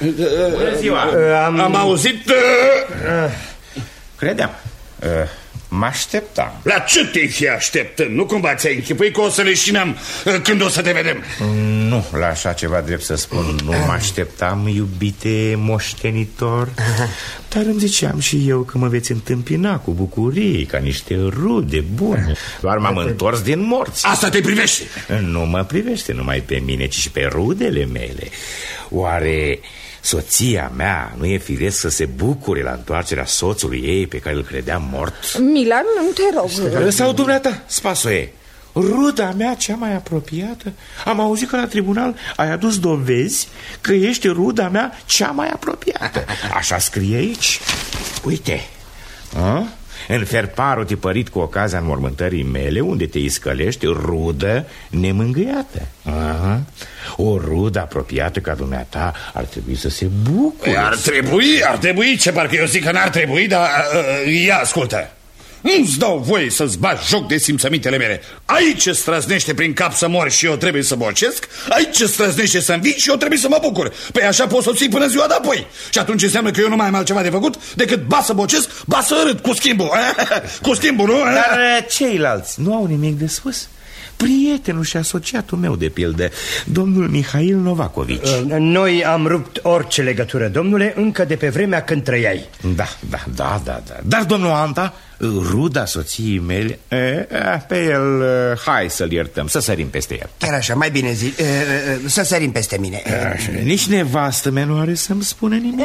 Bună ziua. Am auzit... Credeam. Mă așteptam. La ce te fi așteptând? Nu cumva ți-ai închipui că o să leșinăm când o să te vedem? Nu, la așa ceva drept să spun. Nu mă așteptam, iubite moștenitor. Dar îmi ziceam și eu că mă veți întâmpina cu bucurie, ca niște rude bune. Doar m-am întors din morți. Asta te privește? Nu mă privește numai pe mine, ci și pe rudele mele. Oare soția mea nu e firesc să se bucure la întoarcerea soțului ei pe care îl credeam mort? Milan, nu te rog. Sau dumneata, Spasoe, ruda mea cea mai apropiată? Am auzit că la tribunal ai adus dovezi că ești ruda mea cea mai apropiată. Așa scrie aici. Uite, a? În ferparul tipărit cu ocazia înmormântării mele, unde te iscălești, rudă nemângâiată. Aha. O rudă apropiată ca dumneata ar trebui să se bucure. Ar trebui, ar trebui, ce parcă eu zic că n-ar trebui, dar uh, ia ascultă. Nu-ți dau voie să-ți bagi joc de simțămintele mele. Aici străznește prin cap să mor și eu trebuie să bocesc. Aici străznește să învii și eu trebuie să mă bucur. Păi așa pot să ții până ziua de apoi. Și atunci înseamnă că eu nu mai am altceva de făcut decât ba să bocesc, ba să râd cu schimbul. Cu schimbul, nu? Dar ceilalți nu au nimic de spus? Prietenul și asociatul meu, de pildă, domnul Mihail Novakovici. Noi am rupt orice legătură, domnule, încă de pe vremea când trăiai. Da, da, da, da, da. Dar domnul Anta, ruda soției mele, e, pe el, hai să-l iertăm, să sărim peste el. Chiar așa, mai bine zi, e, să sărim peste mine. Așa, nici nevastă mea nu are să-mi spună nimic.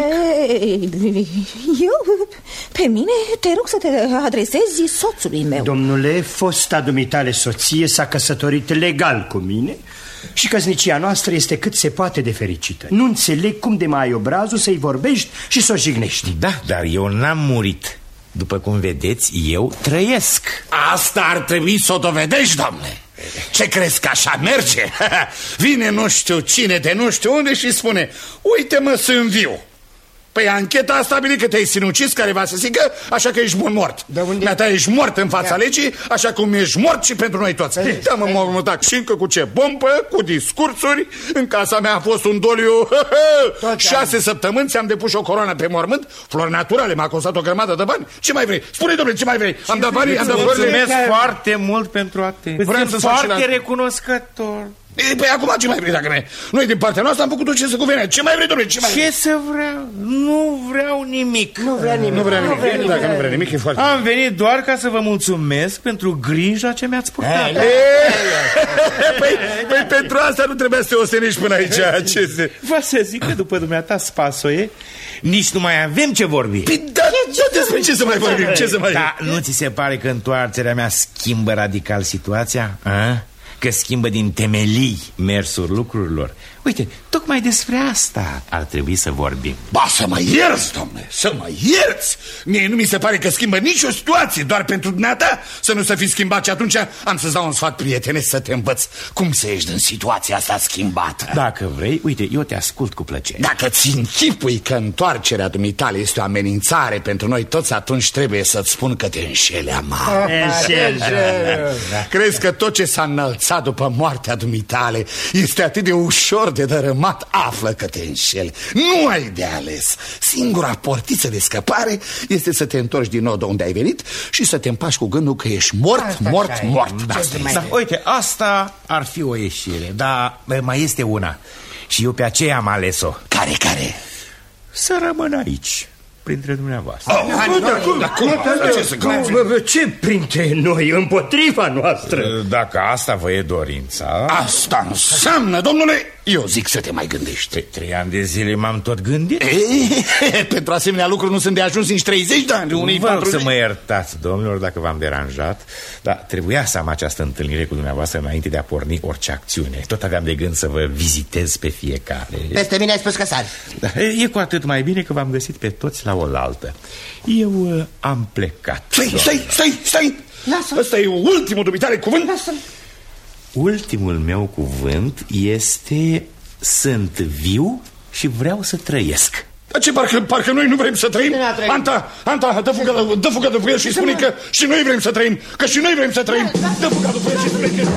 Eu, pe mine, te rog să te adresezi soțului meu. Domnule, fosta dumitale soție s-a căsătorit legal cu mine și căsnicia noastră este cât se poate de fericită. Nu înțeleg cum de mai ai obrazul să-i vorbești și să o jignești. Da, dar eu n-am murit. După cum vedeți, eu trăiesc. Asta ar trebui să o dovedești, doamne. Ce crezi că așa merge? Vine nu știu cine de nu știu unde și spune: uite-mă, sunt viu. Păi ancheta a stabilit că te-ai sinucis, care va să zică, așa că ești bun mort. Mea ta ești mort în fața legii, așa cum ești mort și pentru noi toți. Da-mă mormântat și încă cu ce bombă, cu discursuri. În casa mea a fost un doliu. Șase săptămâni ți-am depus o coroană pe mormânt. Flori naturale, m-a costat o grămadă de bani. Ce mai vrei? Spune, domnule, ce mai vrei? Am dat banii, am dat florile. Mulțumesc foarte mult pentru atenție. Sunt foarte recunoscător. E, păi acum ce mai vrei dacă ne... Noi din partea noastră am făcut tot ce se cuvine. Ce mai vrei, domnule? Ce mai vrei? Ce să vreau? Nu vreau nimic. Nu vrea nimic. Nu vrea nimic. Nu vrea nimic. Dacă nu vrea nimic, e foarte... Am venit doar ca să vă mulțumesc pentru grija ce mi-ați purtat. Păi, păi pentru asta nu trebuia să te osenești până aici. Ce se... Vă să zic că după dumneata, Spasoe, nici nu mai avem ce vorbi. Păi, da, despre ce să mai vorbim? Ce să mai... Da, nu ți se pare că întoarcerea mea schimbă radical situația? A? Că schimbă din temelii mersul lucrurilor. Uite, tocmai despre asta ar trebui să vorbim. Ba, să mă ierți, domne, să mă ierți. Mie nu mi se pare că schimbă nicio situație. Doar pentru dumneata să nu să fi schimbat. Și atunci am să-ți dau un sfat prietenesc să te învăț cum să ieși din situația asta schimbată. Dacă vrei, uite, eu te ascult cu plăcere. Dacă ți închipui că întoarcerea dumitale este o amenințare pentru noi toți, atunci trebuie să-ți spun că te înșeli amar. Crezi că tot ce s-a înălțat după moartea dumitale este atât de ușor de dărâmat? Află că te înșeli. Nu ai de ales. Singura portiță de scăpare este să te întorci din nou de unde ai venit și să te împaci cu gândul că ești mort, asta mort, mort. Da, da, uite, asta ar fi o ieșire. Dar mai este una și eu pe aceea am ales-o. Care, care? Să rămân aici, printre dumneavoastră. Ce printre noi, împotriva noastră? Dacă asta vă e dorința... Asta înseamnă, domnule, eu zic să te mai gândești. Pe trei ani de zile m-am tot gândit. E, pentru asemenea lucruri nu sunt de ajuns nici treizeci de ani. Unii vă rog să mă iertați, domnilor, dacă v-am deranjat, dar trebuia să am această întâlnire cu dumneavoastră înainte de a porni orice acțiune. Tot aveam de gând să vă vizitez pe fiecare. Peste mine ai spus că sari. Da, e cu atât mai bine că v-am găsit pe toți la oaltă. Eu uh, am plecat. Stai, stai, stai, stai! Ăsta e ultimul dumitare cuvânt? Lasă. Ultimul meu cuvânt este: sunt viu și vreau să trăiesc. Dar ce, parcă, parcă noi nu vrem să trăim? Anta, Anta, dă fugă, dă fugă după el și spune că și noi vrem să trăim. Că și noi vrem să trăim. Dă fugă după el și spune că...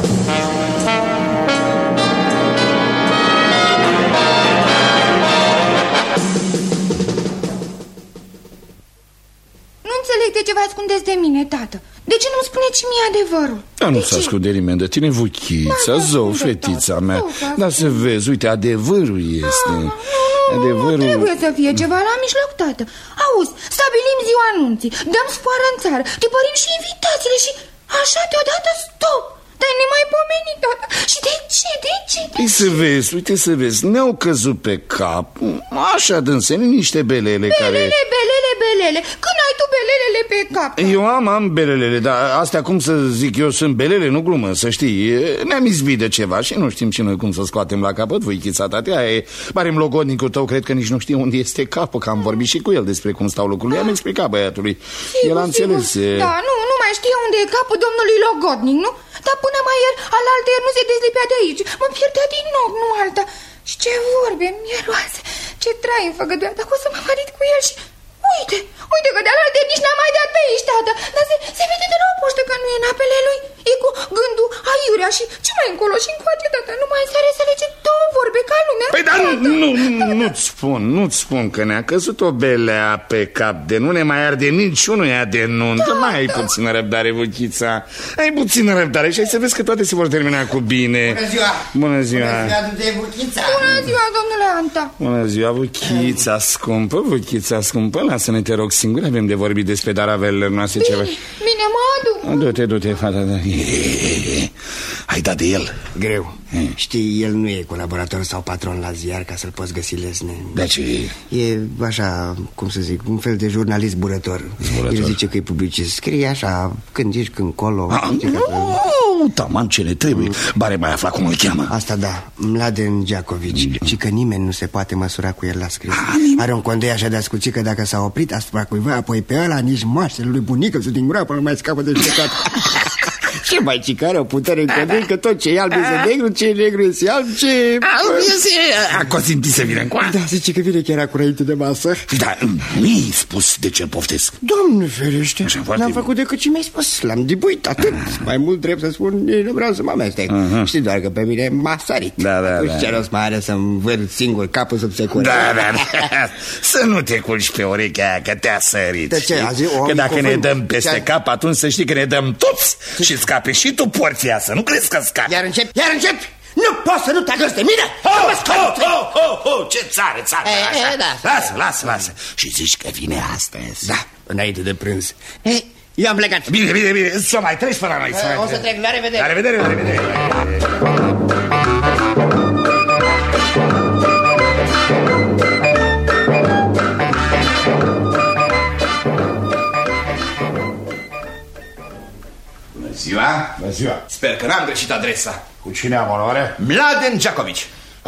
Nu înțeleg de de ce vă ascundeți de mine, tată? De ce nu-mi spuneți și mie adevărul? Dar nu se ascunde nimeni de tine, Vuchița, zău, fetița mea. Dar să vezi, uite, adevărul este. Ah, nu, adevărul... nu trebuie să fie ceva la mijloc, tată. Auzi, stabilim ziua anunții, dăm sfoară în țară, tipărim și invitațiile și așa deodată stop. Dar nemaipomenit, tată. Și de ce, de ce? Păi să vezi, uite să vezi, ne-au căzut pe cap, așa dânseni, niște belele care... Belele, belele, belele. Când ai tu belelele pe cap? Eu am, am belelele, dar astea, cum să zic eu, sunt belele, nu glumă, să știi. Ne-am izbit de ceva și nu știm și noi cum să scoatem la capăt, voi chița, tatea. E, barem logodnicul tău, cred că nici nu știe unde este capul, că am vorbit și cu el despre cum stau lucrurile. I-am explicat băiatului. Sigur, el a înțeles. Sigur. Da, nu, nu mai știe unde e capul domnului logodnic, nu? Dar până mai ieri, alaltăieri nu se dezlipea de aici. Mă pierdea din nou, nu alta. Și ce vorbe mieroase, ce trai îmi făgăduia. Dacă o să mă marit cu el și... Uite, uite că de alaltăieri nici n-am mai dat pe aici, tată. Dar se, se vede de la o poștă că nu e în apele lui. E cu gândul aiurea și ce mai încolo și încoate, tată. Nu mai sare să lege două vorbe ca lumea. Păi dar nu, nu, nu-ți spun, nu-ți spun că ne-a căzut o belea pe cap de nu ne mai arde niciunuia de nuntă. Da, mai ai da. puțină răbdare, Vuchița. Ai puțină răbdare și ai să vezi că toate se vor termina cu bine. Bună ziua! Bună ziua! Bună ziua, de Vuchița! Bună ziua, domnule Anta! Bună ziua, Vuchița scumpă, Vuchița scumpă. Lasă-ne, te rog, singur, avem de vorbit despre daravelele noastre. Bine, ceva. Bine, mă aduc. Du-te, du-te, fata, da. Ai dat de el? Greu. Hmm. Știi, el nu e colaborator sau patron la ziar ca să-l poți găsi lesne. De ce? E așa, cum să zic, un fel de jurnalist burător. Zburător. El zice că e publicist. Scrie așa, când ești, când colo. Ah, nu, taman ce ne trebuie. Mm. Bare mai afla cum îl cheamă. Asta da, Mladen Giacovici. Mm. Și că nimeni nu se poate măsura cu el la scris. Ah, are un condei așa de ascuțit că dacă s-a oprit asupra cuiva, apoi pe ăla nici moaștele lui bunică să din gura până mai scapă de judecat. Ce mai cicare o putere în condei, că tot ce e alb este negru, ce e negru este alb, ce... Alb este... A cosimtit să vină încoa. Da, zice că vine chiar acurainte de masă. Da, nu-i spus de ce-l poftesc. Doamne ferește, n-am făcut decât ce mi-ai spus. L-am dibuit atât. Mai mult drept să spun, nu vreau să mă amestec. uh-huh. Știi doar că pe mine m-a sărit. Da, da, atunci da. ce rost mai are să-mi văd singur capul sub secundă. Da, da, da. Să nu te culci pe urechea aia, că te-a sărit. De ce? Azi, că dacă ne dăm peste cap, atunci să știi că ne dăm toți și scape și tu porția asta. Nu crezi că scapi? Iar începi, iar începi! Nu poți să nu te agăți de mine! Oh, oh, oh, oh, oh, ce țară, țară, e, așa. E, da. Lasă, lasă, lasă. Și zici că vine astăzi. Da, înainte de prânz. E, eu am plecat. Bine, bine, bine, să mai treci până la noi. E, o să trec, la revedere. La revedere, la revedere. Ziua? Bună ziua. Sper că n-am greșit adresa. Cu cine am onoare? Mladen Giacovici.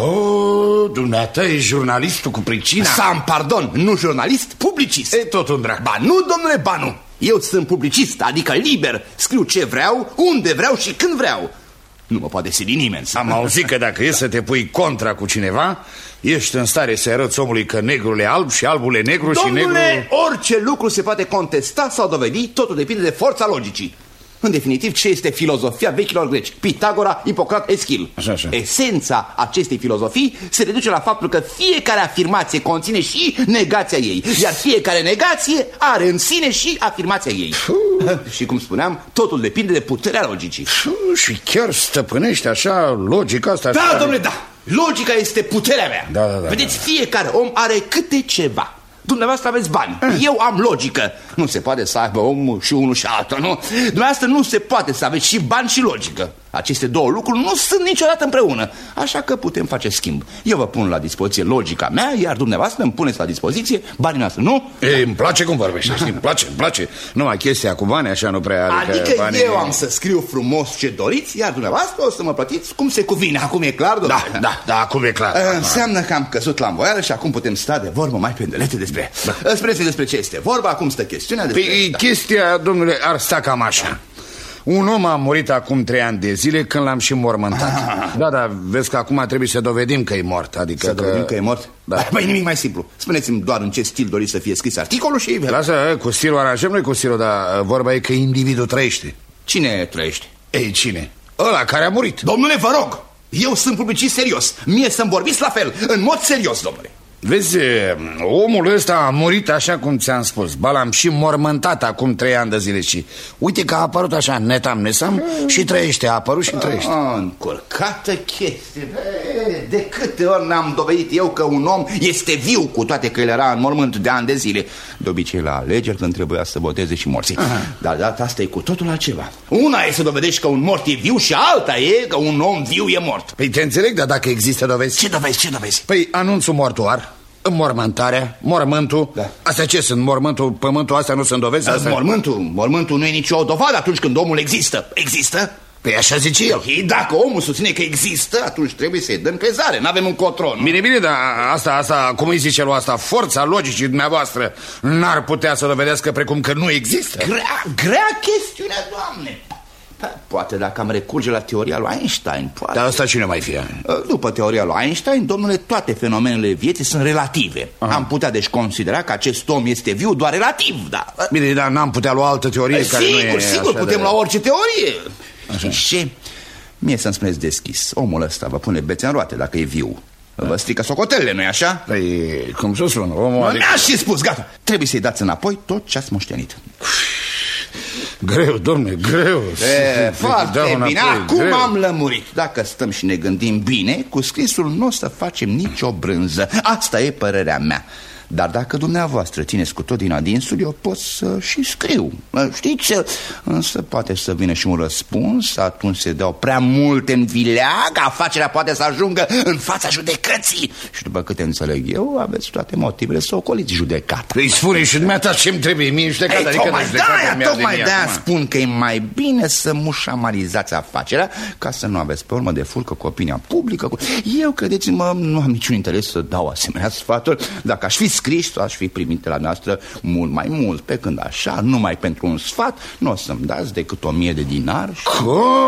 Oh, dumneata e jurnalistul cu pricina. Sam, pardon, nu jurnalist, publicist. E tot un drac. Ba nu, domnule, ba nu. Eu sunt publicist, adică liber. Scriu ce vreau, unde vreau și când vreau. Nu mă poate sili nimeni. Am auzit că dacă e să te pui contra cu cineva, ești în stare să arăți omului că negrul e alb și albul e negru. Domnule, și negru... orice lucru se poate contesta sau dovedi, totul depinde de forța logicii. În definitiv, ce este filozofia vechilor greci? Pitagora, Ipocrat, Eschil. Așa, așa. Esența acestei filozofii se reduce la faptul că fiecare afirmație conține și negația ei, iar fiecare negație are în sine și afirmația ei. Și cum spuneam, totul depinde de puterea logicii. Și chiar stăpânește așa logica asta? Da, care... domnule, da. Logica este puterea mea. Da, da, da, Vedeți, da. fiecare om are câte ceva. Dumneavoastră aveți bani, eu am logică. Nu se poate să aibă omul și unul și altul, nu? Dumneavoastră nu se poate să aveți și bani și logică. Aceste două lucruri nu sunt niciodată împreună. Așa că putem face schimb. Eu vă pun la dispoziție logica mea, iar dumneavoastră îmi puneți la dispoziție banii noastre, nu? E, îmi place cum vorbește, știi, îmi place, îmi place. Numai chestia cu bani așa nu prea are. Adică banii... eu am să scriu frumos ce doriți, iar dumneavoastră o să mă plătiți cum se cuvine. Acum e clar, domnule? Da, da, da, acum e clar. Înseamnă că am căzut la învoială și acum putem sta de vorbă mai pendelete despre... Da. Spuneți despre ce este vorba, acum stă chestiunea despre... Păi, da. Chestia, domnule, ar sta cam așa. Un om a murit acum trei ani de zile când l-am și mormântat. Ah. Da, da, vezi că acum trebuie să dovedim că e mort. Adică să că... dovedim că e mort? Da. Păi nimic mai simplu. Spuneți-mi doar în ce stil doriți să fie scris articolul și... Lasă, cu stilul aranjăm noi cu stilul, dar vorba e că individul trăiește. Cine trăiește? Ei, cine? Ăla care a murit. Domnule, vă rog, eu sunt publicist serios. Mie să-mi vorbiți la fel, în mod serios, domnule. Vezi, omul ăsta a murit așa cum ți-am spus. Ba, l-am și mormântat acum trei ani de zile. Și uite că a apărut așa netam nesam și trăiește, a apărut și trăiește. A, încurcată chestie. De câte ori n-am dovedit eu că un om este viu, cu toate că el era în mormânt de ani de zile. De obicei la alegeri când trebuia să voteze și morții. Aha. Dar data asta e cu totul altceva. Una e să dovedești că un mort e viu și alta e că un om viu e mort. Păi te înțeleg, dar dacă există dovezi? Ce dovezi, ce dovezi? Păi anunțul mortuar, înmormântarea, mormântul. Da. Astea ce sunt? Mormântul, pământul, astea nu sunt dovezi? Astea... Mormântul, mormântul nu e nicio dovadă atunci când omul există. Există? Păi așa zice el. Dacă omul susține că există, atunci trebuie să-i dăm crezare, n-avem un cotron. Bine, bine, dar asta, asta, cum îi zice lui asta, forța logicii dumneavoastră n-ar putea să dovedească precum că nu există? Grea, grea chestiunea, Doamne. Poate dacă am recurge la teoria lui Einstein, poate. Dar asta cine mai fie? După teoria lui Einstein, domnule, toate fenomenele vieții sunt relative. Aha. Am putea deci considera că acest om este viu doar relativ, da. Bine, dar n-am putea lua altă teorie e, care sigur, nu e sigur, putem de... lua orice teorie. Așa. Și ce? Mie să-mi spuneți deschis, omul ăsta vă pune bețe în roate dacă e viu. Da. Vă strică socotelele, nu-i așa? Păi, cum să spun, omul adică... Mi-a și spus, gata, trebuie să-i dați înapoi tot ce ați moștenit. Greu, domne, greu. E, foarte bine, acum greu. Am lămurit. Dacă stăm și ne gândim bine, cu scrisul nu o să facem nicio brânză. Asta e părerea mea. Dar dacă dumneavoastră țineți cu tot din adinsul, eu pot să și scriu. Știți? Însă poate să vină și un răspuns. Atunci se dau prea multe în vileag. Afacerea poate să ajungă în fața judecății. Și după câte înțeleg eu, aveți toate motivele să ocoliți judecata. Păi spune și dumneata ce-mi trebuie mie judecata. Adică tocmai de-aia, tocmai de-aia spun că e mai bine să mușamarizați afacerea, ca să nu aveți pe urmă de furcă cu opinia publică. Cu... Eu, credeți-mă, nu am niciun interes să dau asemenea sfaturi. Dacă aș fi scris, aș fi primit la noastră mult mai mult. Pe când așa, numai pentru un sfat, nu o să-mi dați decât o mie de dinari. Și...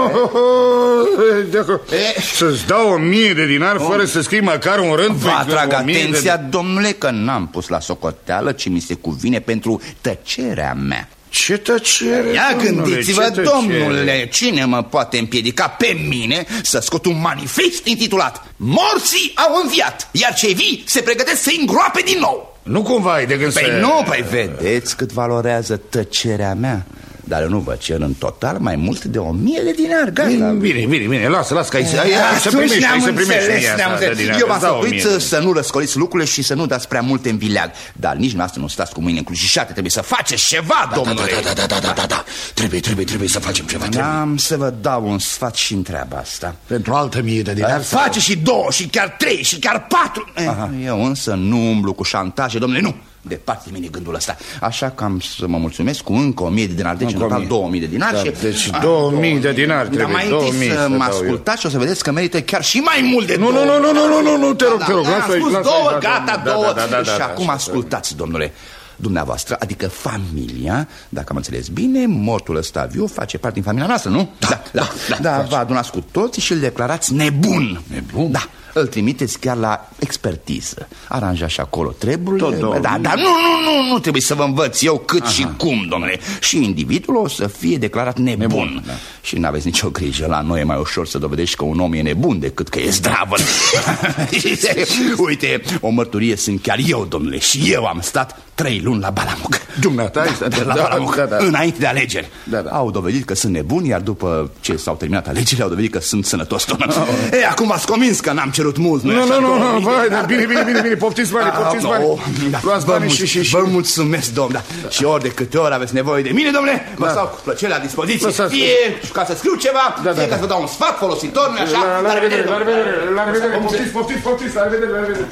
Să-ți dau o mie de dinari fără să scrii măcar un rând? Vă atrag atenția, domnule, că n-am pus la socoteală ce mi se cuvine pentru tăcerea mea. Ce tăcere, ia gândiți-vă, domnule, cine mă poate împiedica pe mine să scot un manifest intitulat Morții au înviat, iar cei vii se pregătesc să îngroape din nou? Nu cumva ai de gând păi să... Păi nu, păi vedeți cât valorează tăcerea mea. Dar eu nu vă cer în total mai mult de o mie de dinari. Gata. Bine, bine, bine, lasă, lasă că ai să primești, ai să primești. Eu v-am sfătuit să nu răscoliți lucrurile și să nu dați prea multe în vileag. Dar nici dumneavoastră nu stați cu mâine încrucișate. Trebuie să faceți ceva, domnule. Da, da, da, da, da, da. Trebuie, trebuie, trebuie să facem ceva. Am să vă dau un sfat și în treaba asta. Pentru altă mie de dinari? Face și două, și chiar trei, și chiar patru. Eu însă nu umblu cu șantaje, domnule, nu. Departe de mine gândul ăsta. Așa că am să mă mulțumesc cu încă o mie de dinari. Deci în total două mii de dinari. Da, și... Deci două mii de dinari trebuie. Dar mai întâi să mă ascultați și o să vedeți că merită chiar și mai mult de nu, două. Nu, nu, nu, nu, nu, nu, te rog, te rog. Am spus două, gata, două. Și acum ascultați, domnule. Dumneavoastră, adică familia, dacă am înțeles bine, mortul ăsta viu face parte din familia noastră, nu? Da, da, da. Da, vă adunați cu toții și îl declarați nebun. Nebun? Da. Îl trimiteți chiar la expertiză. Aranjați acolo treburile. Da, dar nu, nu, nu, nu trebuie să vă învăț eu cât Aha. și cum, domnule. Și individul o să fie declarat nebun, nebun da. Și n-aveți nicio grijă. La noi e mai ușor să dovedești că un om e nebun decât că e zdravă. Uite, o mărturie sunt chiar eu, domnule. Și eu am stat trei luni la Balamuc. Dumneata da, de la da, Balamuc, da, da. Înainte de alegeri da, da. Au dovedit că sunt nebun, iar după ce s-au terminat alegerile au dovedit că sunt sănătos, domnule. oh. E, acum v-ați convins că n-am cerut mult. Nu, nu, nu, nu, vai, da, bine, bine, bine, bine, poftiți banii, poftiți banii. Luați banii și, și, și... Vă mulțumesc, domnule. Și ori de câte ori aveți nevoie de mine, domnule, vă stau cu plăcere la dispoziție. Fie ca să scriu ceva, fie ca să vă dau un sfat folositor, nu-i așa? La revedere, la revedere, la revedere, poftiți, poftiți, poftiți, la revedere, la revedere.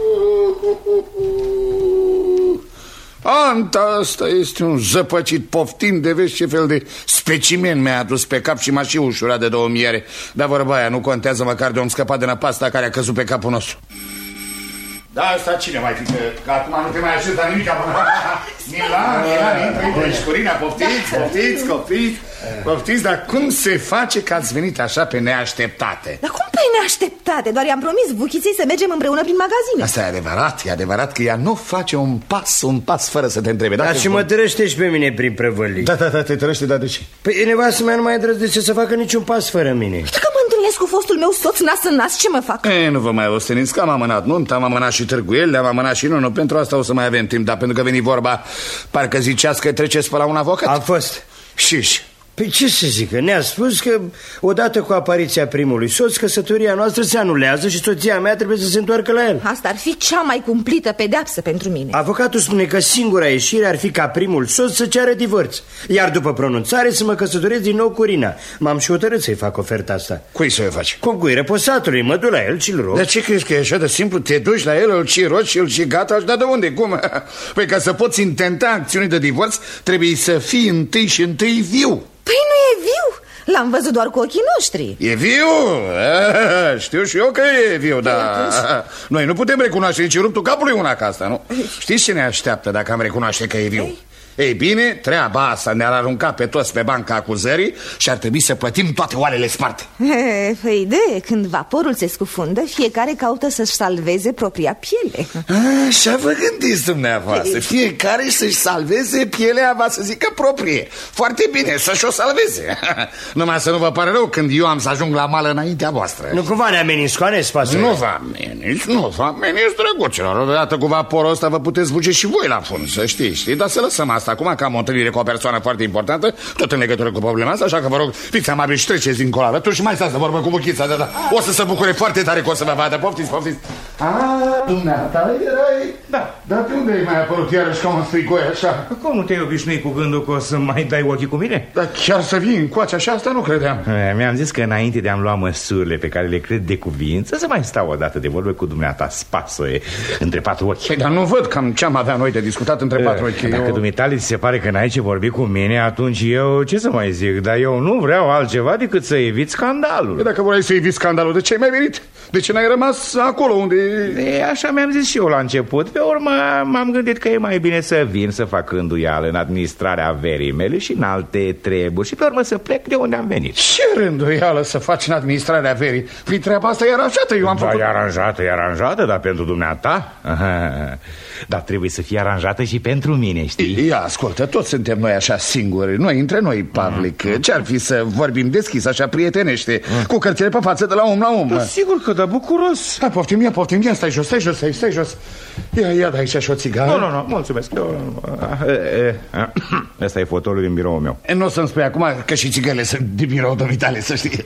Anta asta este un zăpăcit poftim de vezi ce fel de specimen mi-a adus pe cap și m-a și ușurat de două miere. Dar vorba aia nu contează măcar de om scăpat de năpasta care a căzut pe capul nostru. Da, asta cine mai fi, că acum nu te mai ajută nimic. Milan, Milan, intră, intră, Corina, poftiți, poftiți, poftiți, poftiți, dar cum se face că ați venit așa pe neașteptate? Dar cum pe neașteptate? Doar i-am promis Vuchiței să mergem împreună prin magazine. Asta e adevărat, e adevărat că ea nu face un pas, un pas fără să te întrebe. Dar și mă tărăște și pe mine prin prăvălii. Da, da, da, te tărăște, dar de ce? Păi nevastă mea nu mai îndrăznește să facă niciun pas fără mine. Uite că mă întâlnesc cu fostul meu soț nas în nas, ce mă fac? E, nu vă mai osteniți, că am amânat nunta, am amânat și târguielile, am amânat și nu, nu, pentru asta o să mai avem timp, dar pentru că veni vorba, parcă ziceați că treceți pe la un avocat. Am fost. Și Păi ce să zică, ne-a spus că odată cu apariția primului soț, căsătoria noastră se anulează și soția mea trebuie să se întoarcă la el. Asta ar fi cea mai cumplită pedeapsă pentru mine. Avocatul spune că singura ieșire ar fi ca primul soț să ceară divorț, iar după pronunțare să mă căsătoresc din nou cu Rina. M-am și hotărât să-i fac oferta asta. Cui să o faci? Cum cui? Răposatului, mă duc la el și-l rog. Dar ce crezi că e așa de simplu? Te duci la el, îl și rogi și îl și gata, și da de unde? Cum? Păi ca să poți intenta acțiuni de divorț, trebuie să fii întâi și întâi viu. Păi nu e viu, l-am văzut doar cu ochii noștri. E viu? A, știu și eu că e viu, dar noi nu putem recunoaște nici ruptul capului una ca asta, nu? Știți ce ne așteaptă dacă am recunoaște că e viu? Ei? Ei bine, treaba asta ne-ar arunca pe toți pe banca acuzării și ar trebui să plătim toate oalele sparte. Păi de, când vaporul se scufundă, fiecare caută să-și salveze propria piele. Așa vă gândiți dumneavoastră, fiecare să-și salveze pielea, va să zică proprie. Foarte bine, să-și o salveze. Numai să nu vă pare rău când eu am să ajung la mală înaintea voastră. Nu cumva ne ameniți cu ane, spasă? Nu vă ameniți, nu vă ameniți, drăguților. Odată cu vaporul ăsta vă puteți buge și voi la fund, să știți, știi? Dar să lăsăm asta acum, că am o întâlnire cu o persoană foarte importantă, tot în legătură cu problema asta, așa că vă rog, fiți amabil și treceți dincolo alături și mai stați de vorbă cu buchița, da, da. O să se bucure foarte tare că o să vă vadă. Poftiți, poftiți. Ah, dumneata erai? Da. Dar de unde ai mai apărut iarăși ca un strigoi așa? Cum nu te-ai obișnuit cu gândul că o să mai dai ochii cu mine? Dar chiar să vii încoace așa, asta nu credeam. Mi-am zis că înainte de a-mi lua măsurile pe care le cred de cuvință, să mai stau o dată de vorbă cu dumneata Spasoe între patru ochi. Păi, dar nu văd cam ce am avea noi de discutat între patru ochi. Dacă eu... dumitale ți se pare că n-ai ce vorbi cu mine, atunci eu ce să mai zic? Dar eu nu vreau altceva decât să evit scandalul. Păi dacă vrei să eviți scandalul, de ce ai mai venit? De ce n-ai rămas acolo unde... E, așa mi-am zis și eu la început. Pe urmă m-am gândit că e mai bine să vin să fac rânduială în administrarea averii mele și în alte treburi și pe urmă să plec de unde am venit. Ce rânduială să faci în administrarea averii? Păi treaba asta e aranjată, eu am da, făcut... e aranjată, e aranjată, dar pentru dumneata? Aha. Dar trebuie să fie aranjată și pentru mine, știi? Ia, ascultă, toți suntem noi așa singuri, noi între noi, Pavlic. Mm. Ce-ar fi să vorbim deschis, așa prietenește, mm. cu cărțile pe față de la om la om? Da, sigur că da, bucuros. Da, poftim, ia, poftim, ia, stai jos, stai jos, stai, stai jos. Ia, ia, da aici și o țigară. Nu, nu, nu, mulțumesc. Ăsta e fotolul din biroul meu. Nu o să-mi spui acum că și țigările sunt din biroul dumitale, să știi.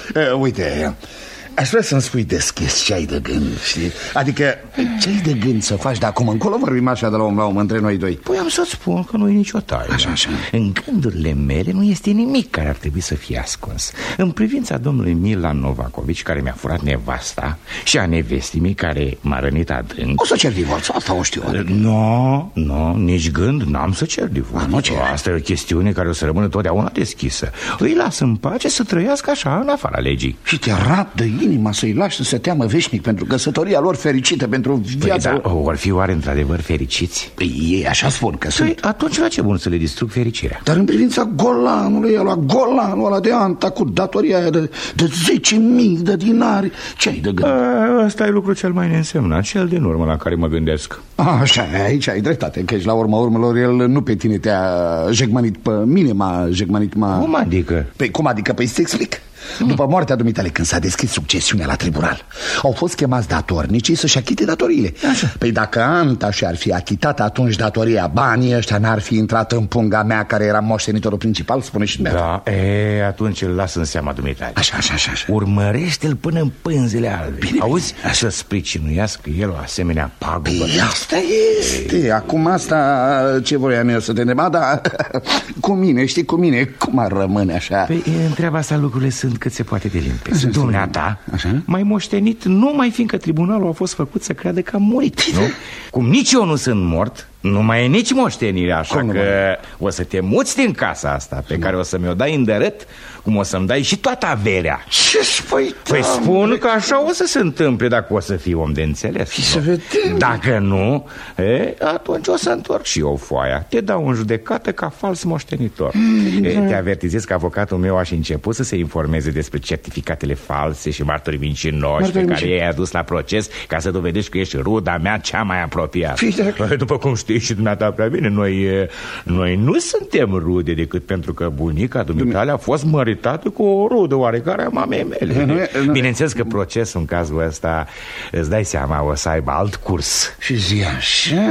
Uite, aș vrea să-mi spui deschis ce ai de gând, știi? Adică ce ai de gând să faci de acum încolo? Vorbim așa de la om la om între noi doi. Păi am să-ți spun că nu e nicio taină. Așa, așa. În gândurile mele nu este nimic care ar trebui să fie ascuns. În privința domnului Milan Novakovici, care mi-a furat nevasta, și a nevestii mei, care m-a rănit adânc. O să cer divorț, asta o știu. Nu, nu, nici gând, n-am să cer divorț. Nu cer. Asta e o chestiune care o să rămână totdeauna deschisă. Îi las în pace să trăiască așa în afara legii. Și te rabdă inima să-i lași să se teamă veșnic pentru căsătoria lor fericită, pentru viața păi, da, or fi oare într-adevăr fericiți? Păi ei așa spun că păi, sunt. Atunci la ce bun să le distrug fericirea? Dar în privința golanului ăla, golanul ăla de Anta cu datoria aia de, de zece mii de dinari, ce ai de gând? Ăsta e lucru cel mai neînsemnat, cel din urmă la care mă gândesc. A, așa, aici ai dreptate, căci la urma urmelor el nu pe tine te-a jegmanit, pe mine m-a jegmanit, m-a... Cum adică? Păi cum adică? Păi să-ți explic. După moartea dumitale, când s-a deschis succesiunea la tribunal, au fost chemați datornicii să-și achite datoriile. Așa. Păi dacă Anta și-ar fi achitat atunci datoria, banii ăștia n-ar fi intrat în punga mea, care era moștenitorul principal, spune și da, e, atunci îl las în seama dumitale. Așa, așa, așa, așa. Urmărește-l până în pânzele albe. Bine, auzi? Bine. Să spricinuiască el o asemenea pagubă. Păi asta este. E. Acum asta ce voiam eu să te întreba, dar cu mine, știi, cu mine, cum ar rămâne așa? Păi întreaba asta, lucrurile sunt cât se poate de limpezi. Dumneata, mai moștenit numai fiindcă tribunalul a fost făcut să creadă că a murit, nu? Cum nici eu nu sunt mort, nu mai e nici moștenire, așa cum că o să te muți din casa asta, pe care o să mi-o dai îndărât, cum o să-mi dai și toată averea. Ce spui? Păi spun că așa o să se întâmple dacă o să fii om de înțeles. Și să vedem. Dacă nu, e, atunci o să întorc și eu foaia. Te dau în judecată ca fals moștenitor. Mm, e, te avertizez că avocatul meu a și început să se informeze despre certificatele false și martorii mincinoși pe care i-ai adus la proces, ca să dovedești că ești ruda mea cea mai apropiată. Fii, după cum știi știi și dumneata prea bine, noi, noi nu suntem rude decât pentru că bunica dumitale a fost măritată cu o rudă oarecare a mamei mele. Bineînțeles că procesul în cazul ăsta, îți dai seama, o să aibă alt curs. Și zi așa,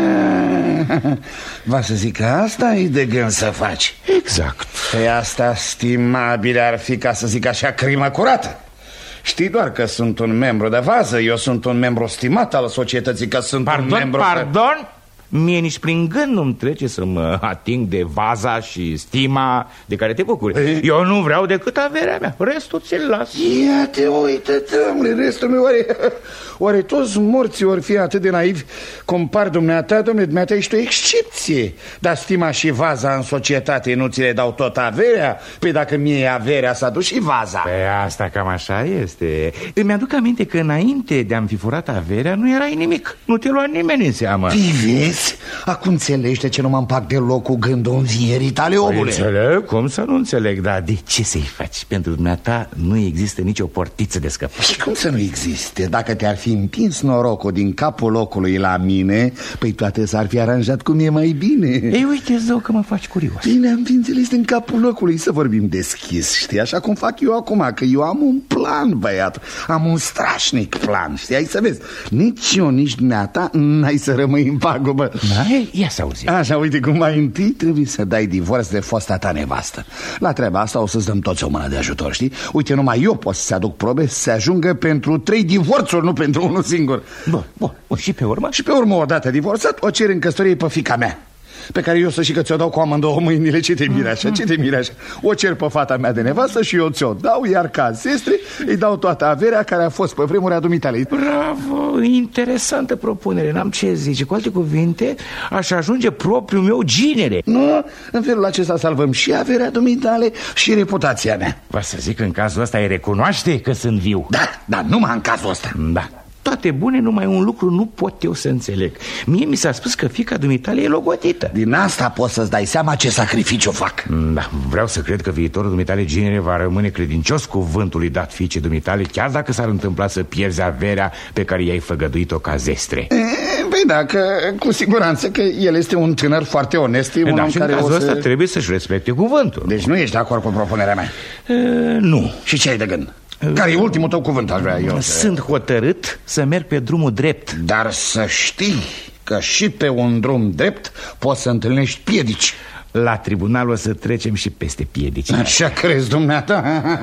va să zic că asta e de gând să faci. Exact. Păi asta, stimabile, ar fi, ca să zic așa, crimă curată. Știi doar că sunt un membru de vază, eu sunt un membru stimat al societății, că sunt pardon, un membru... Pardon? Mie nici prin gând nu-mi trece să mă ating de vaza și stima de care te bucuri. Ei? Eu nu vreau decât averea mea, restul ți-l las. Ia te uită, domnule, restul meu, oare, oare toți morții ori fi atât de naivi cum par dumneata, domnule, dumneata ești o excepție. Dar stima și vaza în societate nu ți le dau tot averea? Păi dacă mie averea s-a dus și vaza. Păi asta cam așa este. Îmi aduc aminte că înainte de a-mi fi furat averea nu erai nimic, nu te lua nimeni în seamă. Vezi? Acum înțelegi de ce nu mă împac deloc cu gândul învierii tale, omule. Păi înțeleg, cum să nu înțeleg, dar de ce să-i faci? Pentru dumneata nu există nicio portiță de scăpare. Și cum să nu existe? Dacă te-ar fi împins norocul din capul locului la mine, păi toate s-ar fi aranjat cum e mai bine. Ei, uite, zău, că mă faci curios. Bine, am fi înțeles din capul locului, să vorbim deschis, știi? Așa cum fac eu acum, că eu am un plan, băiat. Am un strașnic plan, știi? Hai să vezi, nici eu, nici dumneata n-ai să rămâi în pagubă. Da? Ia să auzi. Așa, uite cum mai întâi trebuie să dai divorț de fosta ta nevastă. La treaba asta o să-ți dăm toți o mână de ajutor, știi? Uite, numai eu pot să-ți aduc probe să se ajungă pentru trei divorțuri, nu pentru unul singur. Bun, bun, și pe urmă? Și pe urmă, odată divorțat, o cer în căsătorie pe fiica mea, pe care eu să știi că ți-o dau cu amândouă mâinile. Ce te miri așa, ce te miri așa? O cer pe fata mea de nevastă și eu ți-o dau, iar ca zestre îi dau toată averea care a fost pe vremuri a dumitale. Bravo, interesantă propunere, n-am ce zice. Cu alte cuvinte, aș ajunge propriul meu ginere. Nu, în felul acesta salvăm și averea dumitale și reputația mea. Va să zic că în cazul ăsta îi recunoaște că sunt viu. Da, da, numai în cazul ăsta. Da. Toate bune, numai un lucru nu pot eu să înțeleg. Mie mi s-a spus că fiica dumitale e logotită. Din asta poți să-ți dai seama ce sacrificiu fac. Da, vreau să cred că viitorul dumitale ginere va rămâne credincios cuvântului dat fiicei dumitale, chiar dacă s-ar întâmpla să pierzi averea pe care i-ai făgăduit-o ca zestre. E, păi da, că cu siguranță că el este un tânăr foarte onest. E, da, și în cazul ăsta să... trebuie să-și respecte cuvântul. Deci nu ești de acord cu propunerea mea? E, nu. Și ce ai de gând? Care e ultimul tău cuvânt, aș vrea eu? Sunt hotărât să merg pe drumul drept. Dar să știi că și pe un drum drept poți să întâlnești piedici. La tribunal o să trecem și peste piedici. Așa crezi, dumneata?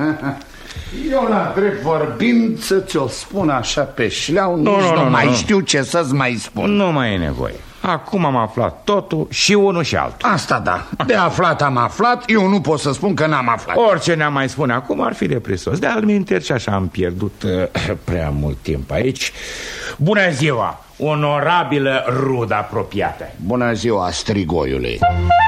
Eu, la drept vorbind, să ți-o spun așa pe șleau, nu, nici nu, nu, nu mai nu. știu ce să-ți mai spun. Nu mai e nevoie. Acum am aflat totul, și unul și altul. Asta da, de aflat am aflat, eu nu pot să spun că n-am aflat. Orice ne-am mai spune acum ar fi de prisos. De alminteri și așa am pierdut uh, prea mult timp aici. Bună ziua, onorabilă rudă apropiată. Bună ziua, strigoiule.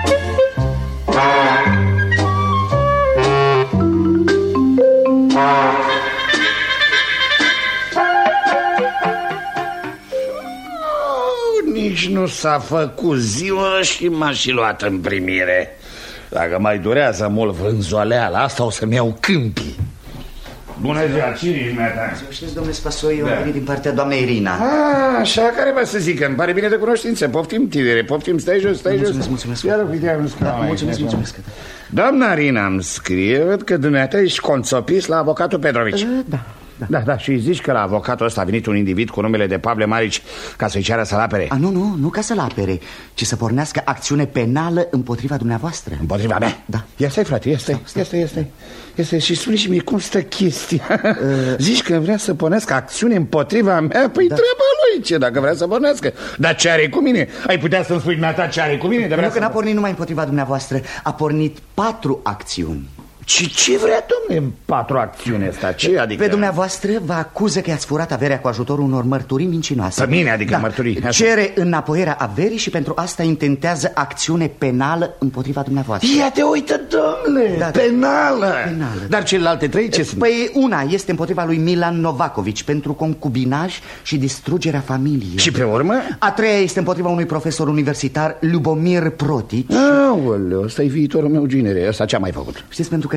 Nici nu s-a făcut ziua și m-a și luat în primire. Dacă mai durează mult vânzoaleala asta, o să-mi iau câmpii. Bună ziua, cine ești, mea? Știți, domnule Spasoi, eu da. am venit din partea doamnei Irina. Ah, așa, care va să zică, îmi pare bine de cunoștință. Poftim, tinere, poftim, stai jos, stai mulțumesc, jos. Mulțumesc, Iar uite, am da, mulțumesc, mulțumesc. Doamna Irina îmi scrie, văd că dumneata ești consopis la avocatul Petrovici. Da. Da. da, da, și zici că la avocatul ăsta a venit un individ cu numele de Pavle Marici ca să-i ceară să-l apere. A, nu, nu, nu ca să-l apere, ci să pornească acțiune penală împotriva dumneavoastră. Împotriva mea? Da. Ia stai, frate, ia stai, ia stai, ia stai, ia stai. Și spune și mie cum stă chestia. uh... Zici că vrea să pornească acțiune împotriva mea? Păi da. Treaba lui, ce dacă vrea să pornească. Dar ce are cu mine? Ai putea să-mi spui dumneata ce are cu mine? De nu, că n-a pornit numai împotriva dumneavoastră, a pornit patru acțiuni. Și ce vrea, domnule, în patru acțiuni asta? Ce adică? Pe dumneavoastră vă acuză că i-ați furat averea cu ajutorul unor mărturii mincinoase. Pe mine, adică da. mărturii. Așa. Cere înapoierea averii și pentru asta intentează acțiune penală împotriva dumneavoastră. Ia te uită, domnule, da, penală. penală. Dar celelalte trei ce sunt? Păi una este împotriva lui Milan Novakovici pentru concubinaj și distrugerea familiei. Și pe urmă? A treia este împotriva unui profesor universitar, Lubomir Protic. Aoleu, ăsta e viitorul meu ginere, ăsta ce-a mai făcut? Știți, pentru că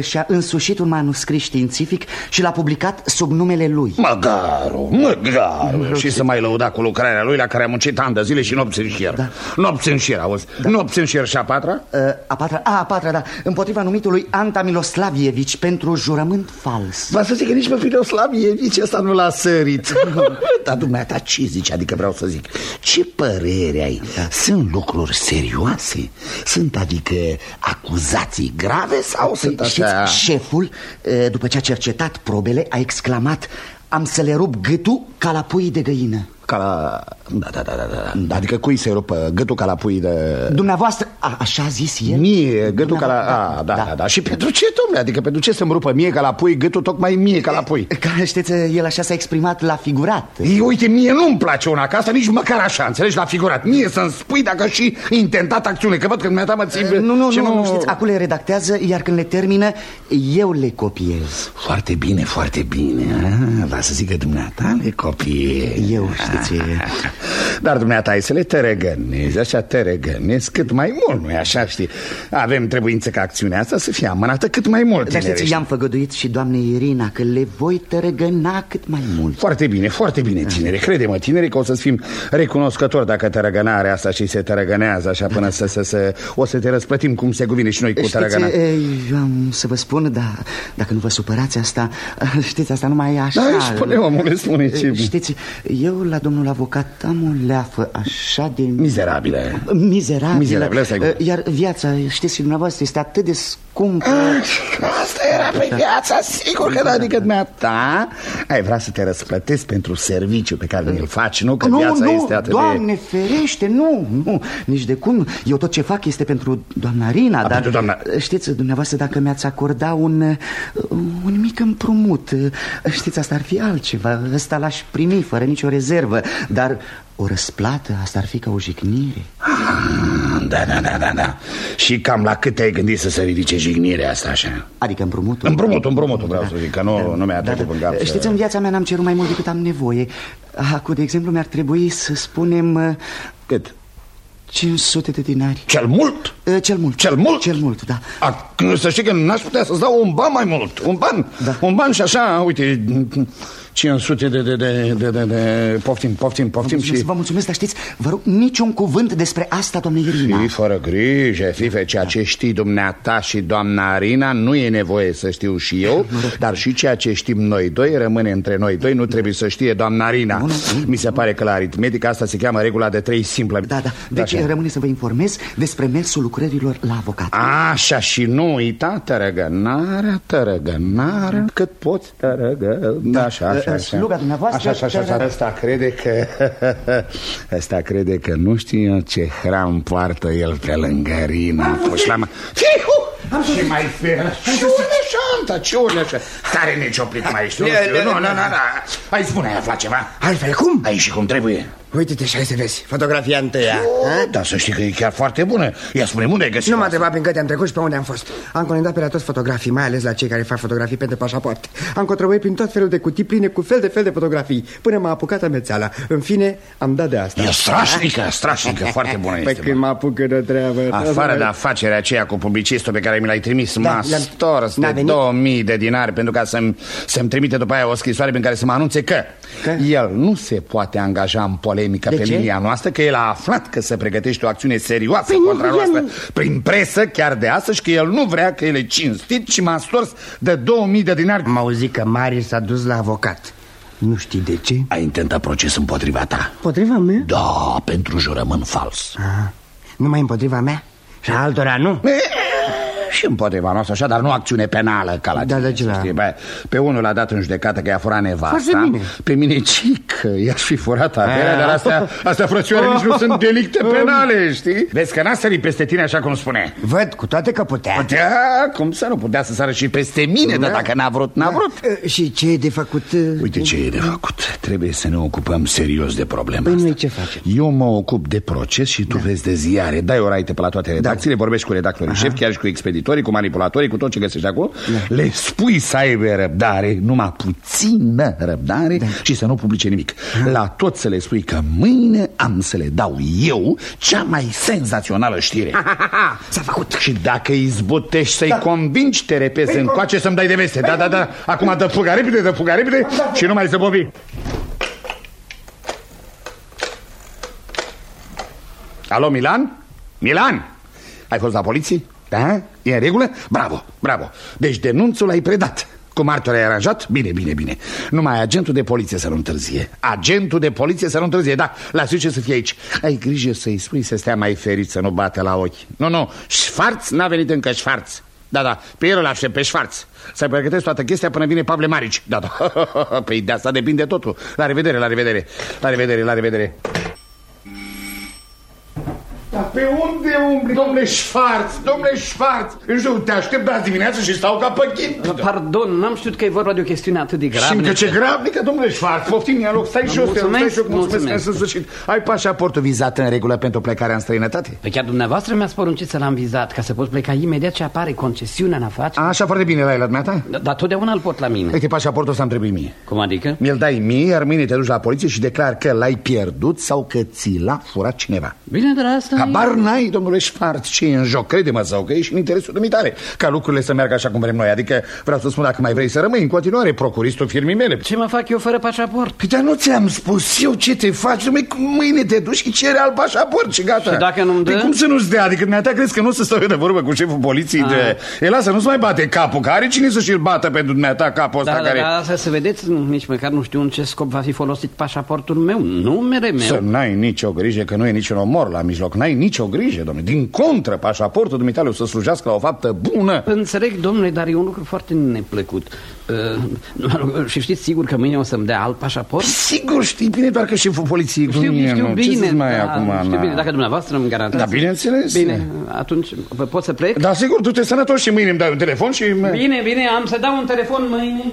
și-a însușit un manuscris științific și l-a publicat sub numele lui. Măgaru, măgaru. Și să mai lăuda cu lucrarea lui la care a muncit ani de zile și nopți în șir. Da. Nopți în șir, auzi? Da. Nopți în șir. Și a patra? Uh, a patra, a, a patra, da. Împotriva numitului Anta Miloslavievici pentru jurământ fals. Va să zic că nici pe Miloslavievici ăsta nu l-a sărit. Dar dumneata ce zici? Adică vreau să zic, ce părere ai? Da. Sunt lucruri serioase? Sunt adică acuzații grave sau păi, sunt așa... Știți, șeful, după ce a cercetat probele, a exclamat: am să le rup gâtul ca la pui de găină. Ca la... Da, da, da, da, da. Adică cui se rupă gâtul ca la pui de... Dumneavoastră, a, așa a zis el? Mie, gâtul ca la... A, da, da, da, da. Și pentru ce, domnule? Adică pentru ce să-mi rupă mie ca la pui gâtul, tocmai mie ca la pui? Ca, știți, el așa s-a exprimat la figurat. Ei, uite, mie nu-mi place una ca asta, nici măcar așa, înțelegi, la figurat. Mie să-mi spui dacă și intentat acțiune, că văd că dumneata mă țin... Nu, nu, nu, nu, știți, acum le redactează, iar când le termină, eu le copiez. Foarte bine, foarte bine. Va să zic că dumneata le copiez. Eu, știți... Dar dumneata ai să le tărăgănezi, așa tărăgănezi cât mai mult, nu-i așa, știi? Avem trebuință ca acțiunea asta să fie amânată cât mai mult. Dar știți, i-am făgăduit și doamnei Irina că le voi tărăgăna cât mai mult. Foarte bine, foarte bine, tinere. Crede-mă, tinere, că o să-ți fim recunoscători dacă tărăgănarea asta și se tărăgănează așa până să, să, să... O să te răsplătim cum se cuvine și noi cu tărăgănarea. Eu am să vă spun, dar dacă nu vă supărați asta, știți, asta nu mai e așa. Da, spune, omule, spune ce... Știți, eu la domnul avocat am o leafă așa de... Mizerabilă. Mizerabilă. Mizerabilă, iar viața, știți, și dumneavoastră, este atât de scumpă. Asta era pe viața, sigur că da, adică dumneata ai vrea să te răsplătesc pentru serviciu pe care îl faci, nu? Că nu, viața nu, este atât Doamne de... ferește, nu, nu, nici de cum. Eu tot ce fac este pentru doamna Rina, A, dar doamna... știți, dumneavoastră, dacă mi-ați acorda un, un mic împrumut, știți, asta ar fi altceva, ăsta l-aș primi fără nicio rezervă, dar o răsplată, asta ar fi ca o jignire. Da, da, da, da, da. Și cam la cât ai gândit să se ridice jignirea asta așa? Adică împrumutul? Împrumutul, împrumutul, vreau da, să zic, că nu, da, nu mi-a trecut da, în cap. Știți, în viața mea n-am cerut mai mult decât am nevoie. Acum, de exemplu, mi-ar trebui să spunem... Cât? cinci sute de dinari. Cel mult? Cel mult. Cel mult? Cel mult, da. A, să știi că n-aș putea să-ți dau un ban mai mult. Un ban, da. Un ban și așa, uite... cinci sute de, de, de, de, de, de... Poftim, poftim, poftim vă și... Vă mulțumesc, dar știți, vă rog, niciun cuvânt despre asta, doamne Irina. Fii fără grijă, Fife, ceea ce știi dumneata și doamna Irina nu e nevoie să știu și eu, dar și ceea ce știm noi doi rămâne între noi doi, nu trebuie să știe doamna Irina. Mi se pare că la aritmetică asta se cheamă regula de trei simplă. Da, da, deci așa. Rămâne să vă informez despre mersul lucrărilor la avocat. Așa, și nu uita, tărăgănarea, tărăgănarea, cât poți tărăgă. Da, așa, așa, așa. Sluga dumneavoastră... Așa, așa, așa. Ăsta crede că... Ăsta crede că nu știu ce hram poartă el pe lângă Rina. Pușlama... Și mai fer. Ce urle așa, ce urle așa. Care necioplit mai știu. Nu, nu, nu, nu. Hai, spune, ai aflat ceva? Altfel, cum? Ai și cum trebuie. Uite-te și hai să vezi, fotografia întâia. Da, să știi că e chiar foarte bună. Ia spune-mi unde ai găsit. Nu m-a întrebat prin câte am trecut și pe unde am fost. Am comandat pe la toți fotografii, mai ales la cei care fac fotografii pentru pașapoarte. Am contrăbăit prin tot felul de cutii pline cu fel de fel de fotografii, până m-a apucat amețeala. În fine, am dat de asta. E strașnică, strașnică, foarte bună este. Păi când mă apucă de treabă. Afară de afacerea aceea cu publicistul pe care mi l-ai trimis, m-a stors de două mii de dinari pentru ca să-mi să-mi trimite după aia o scrisoare prin care să mă anunțe că el nu se poate angaja în polemică pe linia noastră, că el a aflat că se pregătește o acțiune serioasă păi contra noastră prin presă chiar de astăzi, că el nu vrea, că el e cinstit și m-a stors de două mii de dinari. Am auzit că Mari s-a dus la avocat. Nu știi de ce? A intentat proces împotriva ta. Împotriva mea? Da, pentru jurământ fals. Aha. Numai împotriva mea? Și altora nu? Și împotriva noastră așa, dar nu acțiune penală ca la da, tine, da, știi? Bă, pe unul l-a dat în judecată că i-a furat nevasta. Pe mine cic, i-aș fi furat averea, dar astea, astea frățioare, nici nu sunt delicte penale, știi? Vezi că n-a sărit peste tine așa cum spune. Văd, cu toate că putea. Putea, cum să nu putea să sară și peste mine, da. Dar dacă n-a vrut, n-a vrut. Da. Și ce e de făcut? Uite ce e de făcut. Trebuie să ne ocupăm serios de problema păi asta. Noi ce facem? Eu mă ocup de proces și tu da. Vezi de ziare. Dai o raită pe la toate redacțiile, da. Vorbești cu redactorii șef, chiar și cu expeditori. ispitorii, cu manipulatorii, cu tot ce găsești acolo, da. Le spui să aibă răbdare, numai puțină răbdare, da. Și să nu publice nimic. Da. La tot să le spui că mâine am să le dau eu cea mai senzațională știre. S-a făcut. Și dacă izbutești să-i da. convingi, te repezi încoace să-mi dai de veste. Da, da, da. Acum dă fuga repede, dă fuga repede și nu mai zăbobi. Alo, Milan? Milan? Ai fost la poliție? Da? E în regulă? Bravo, bravo. Deci denunțul l-ai predat. Cu martori ai aranjat? Bine, bine, bine. Numai agentul de poliție să nu întârzie. Agentul de poliție să nu întârzie, da. Lasă ce să fie aici. Ai grijă să-i spui să stea mai ferit, să nu bate la ochi. Nu, nu, Șfarț n-a venit încă Șfarț. Da, da, pe el îl aștept, pe Șfarț. Să-i pregătesc toată chestia până vine Pavle Marici. Da, da, păi de asta depinde totul. La revedere, la revedere. La revedere, la revedere. Dar pe unde umbli, domnule Șfarț, domnule Șfarț? În jur, te aștept azi dimineață și stau ca păchit. Pardon, n-am știut că e vorba de o chestiune atât de gravă. Și încă ce gravnică, domnule Șfarț? Poftim, ia loc, stai jos, stai jos, mulțumesc, în sfârșit. Ai pașaportul vizat în regulă pentru plecarea în străinătate? Pe chiar dumneavoastră mi-ați poruncit să l-am vizat, ca să pot pleca imediat ce apare concesiunea în afacere. Așa foarte bine, l-ai la dumneata? Da, dar totdeauna îl port la mine. Uite, pașaportul ăsta îmi trebuie mie. Cum adică? Mi-l dai mie, iar mâine te duci la poliție și declar că l-ai pierdut sau că ți l-a furat cineva. Bine, dar asta Habar n-ai, domnule Șfarț, ce e în joc, crede-mă, sau că ești în interesul dumitare, ca lucrurile să meargă așa cum vrem noi. Adică vreau să spun, dacă mai vrei să rămâi în continuare procuristul firmii mele. Ce mă fac eu fără pașaport? Păi, dar nu ți-am spus eu ce te faci? Mâine te duci și cere al pașaport și gata. Și dacă nu-mi dă? Păi cum să nu-ți dea? Adică dumneata crezi că nu să stau eu de vorbă cu șeful poliției de... E, lasă, nu-ți mai bate capul, că are cine să și-l bată pentru dumneata capul ăsta da, care... Da, da, să vedeți, nici măcar nu știu în ce scop va fi folosit pașaportul meu, numele meu. Să n-ai nicio grijă, că nu e niciun omor la mijloc, n-ai nicio grijă, domnule. Din contră, pașaportul dumitale o să slujească la o faptă bună. Înțeleg, domnule, dar e un lucru foarte neplăcut. Uh, și știți sigur că mâine o să-mi dea alt pașaport? Sigur, știi bine, doar că șeful poliției cu știu, mine, știu nu? bine, Ce mai da, acum, știu bine, dacă dumneavoastră îmi garantați. Da, bineînțeles. Bine, atunci pot să plec? Da, sigur, du-te sănătos și mâine îmi dai un telefon și... Bine, bine, am să dau un telefon mâine.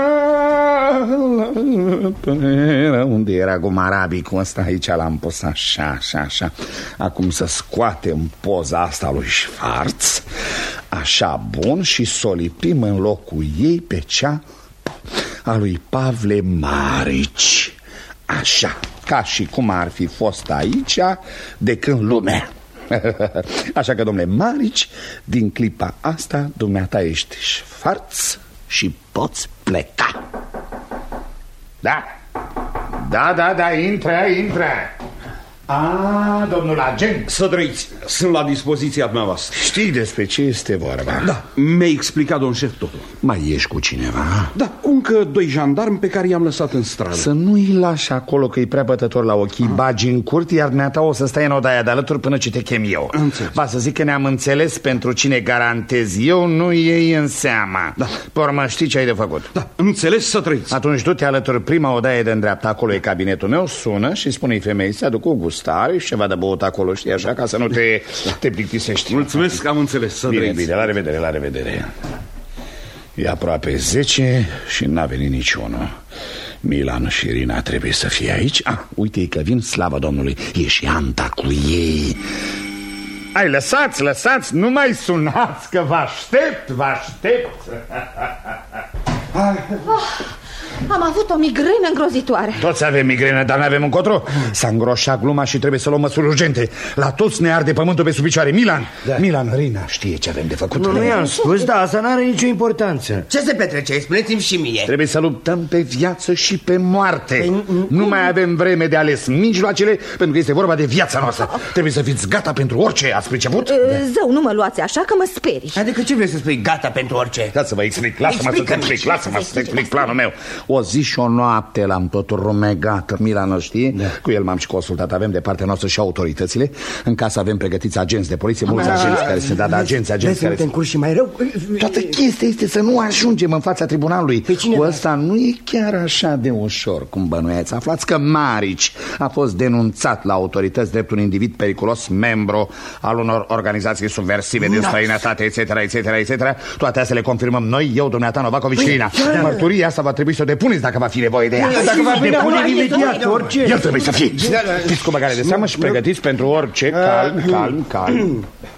Era unde era Gumarabicul ăsta? Aici l-am pus așa, așa, așa. Acum să scoatem poza asta lui Șfarț, așa bun, și să o lipim în locul ei pe cea a lui Pavle Marici. Așa, ca și cum ar fi fost aici de când lumea. Așa că, domnule Marici, din clipa asta dumneata ești Șfarț și poți pleca. Da, da, da, da, intră, intră. A, domnul agent. Să trăiți, sunt la dispoziția dumneavoastră. Știi despre ce este vorba? Da, mi-a explicat domn șef totul. Mai ești cu cineva? Da, încă doi jandarmi pe care i-am lăsat în stradă. Să nu-i lași acolo, că-i prea bătător la ochii. Bagi în curt, iar dumneata o să stai în odaia de alături până ce te chem eu. Va să zic că ne-am înțeles, pentru cine garantez eu, nu iei în seama. Da. Pe urmă, știi ce ai de făcut? Da, înțeles, să trăiți. Atunci du-te alături, prima odaie de îndreapta, acolo e cabinetul meu, sună și spune-i femeii să aduc o gustare și ceva de băut acolo, știi, așa, ca să nu te, te plictisești. Mulțumesc că am înțeles, să bine, trăiți. bine, la revedere, la revedere. E aproape zece și n-a venit niciunul. Milan și Irina trebuie să fie aici. Ah, uite că vin, slavă Domnului. E și Anta cu ei. Hai, lăsați, lăsați, nu mai sunați, că vă aștept, vă aștept. Oh, am avut o migrenă îngrozitoare. Toți avem migrenă, dar n-avem încotro. S-a îngroșat gluma și trebuie să luăm măsuri urgente. La toți ne arde pământul pe sub picioare. Milan, da. Milan, Rina știe ce avem de făcut. Nu, nu i-am spus, da, asta n-are nicio importanță. Ce se petrece? Spuneți-mi și mie. Trebuie să luptăm pe viață și pe moarte. Păi, nu mai avem vreme de ales mijloacele, pentru că este vorba de viața noastră. Trebuie să fiți gata pentru orice, ați priceput? Zău, nu mă luați așa că mă sperii. Adică ce vrei să spui, gata pentru orice? Da, să vă explic, lasă-mă să-ți explic, lasă-mă să-ți explic planul meu. O zi și o noapte l-am tot rumegat, Milan o știe, da. Cu el m-am și consultat. Avem de partea noastră și autoritățile. În casă avem pregătiți agenți de poliție, mulți agenți care se da, da, agenți, agenți care se... și mai rău. Toată chestia este să nu ajungem în fața tribunalului. Cu ăsta nu e chiar așa de ușor cum bănuiați. Aflați că Marici a fost denunțat la autorități drept un individ periculos, membru al unor organizații subversive din străinătate, etc, etc, et cetera. Toate astea le confirmăm noi, eu, dumneata Novakovici și Irina. Mărturia asta va trebui să o depuneți dacă va fi nevoie de ea. Dacă va depune imediat, orice. El trebuie să fie. Fiți cu băgare de seamă și pregătiți pentru orice. Calm, calm, calm.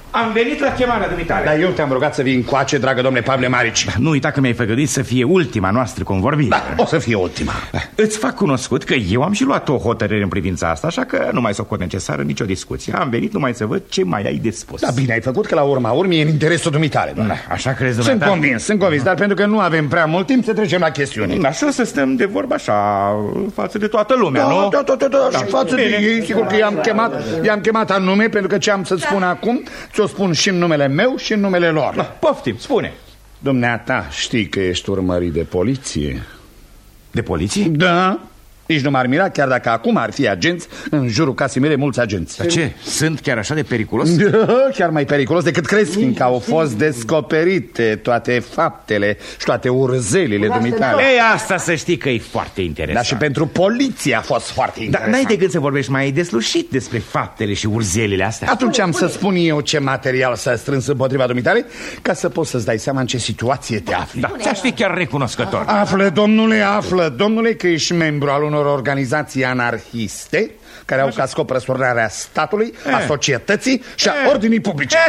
Am venit la chemarea dumitale. Dar eu te-am rugat să vii încoace, dragă domnule Pavle Marici. Da, nu uita că mi-ai făgăduit să fie ultima noastră convorbire. Da, o să fie ultima. Da. Îți fac cunoscut că eu am și luat o hotărâre în privința asta, așa că nu mai socot necesară nicio discuție. Am venit numai să văd ce mai ai de spus. Da, bine ai făcut, că la urma urmei e în interesul dumitale. Da, așa crezi, dumneata? Sunt convins, sunt convins, dar pentru că nu avem prea mult timp să trecem la chestiuni. Da, și o să stăm de vorba așa față de toată lumea, da, nu? Da, da, da, da, da. Și față bine. de ei, sigur că i-am chemat, i-am chemat anume, pentru că ce am să-ți spun acum, ți-o spun și în numele meu și în numele lor. Da, poftim, spune. Dumneata, știi că ești urmărit de poliție? De poliție? Da. Nici nu m-ar mira, chiar dacă acum ar fi agenți în jurul casei mele mulți agenți. Dar ce? Sunt chiar așa de periculos? Da, chiar mai periculos decât crezi, fiindcă au fost descoperite toate faptele și toate urzelile dumitale. Ei, asta să știi că e foarte interesant. Dar și pentru poliție a fost foarte interesant. Dar n-ai de gând să vorbești mai deslușit despre faptele și urzelile astea? Atunci am să spun eu ce material s-a strâns împotriva dumitale, ca să poți să-ți dai seama în ce situație te afli. Da, ți-aș fi chiar recunoscător. Află, domnule, află, domnule, că ești membru al unor organizații anarhiste care au ca scop răsturnarea statului, a societății și a ordinii publice.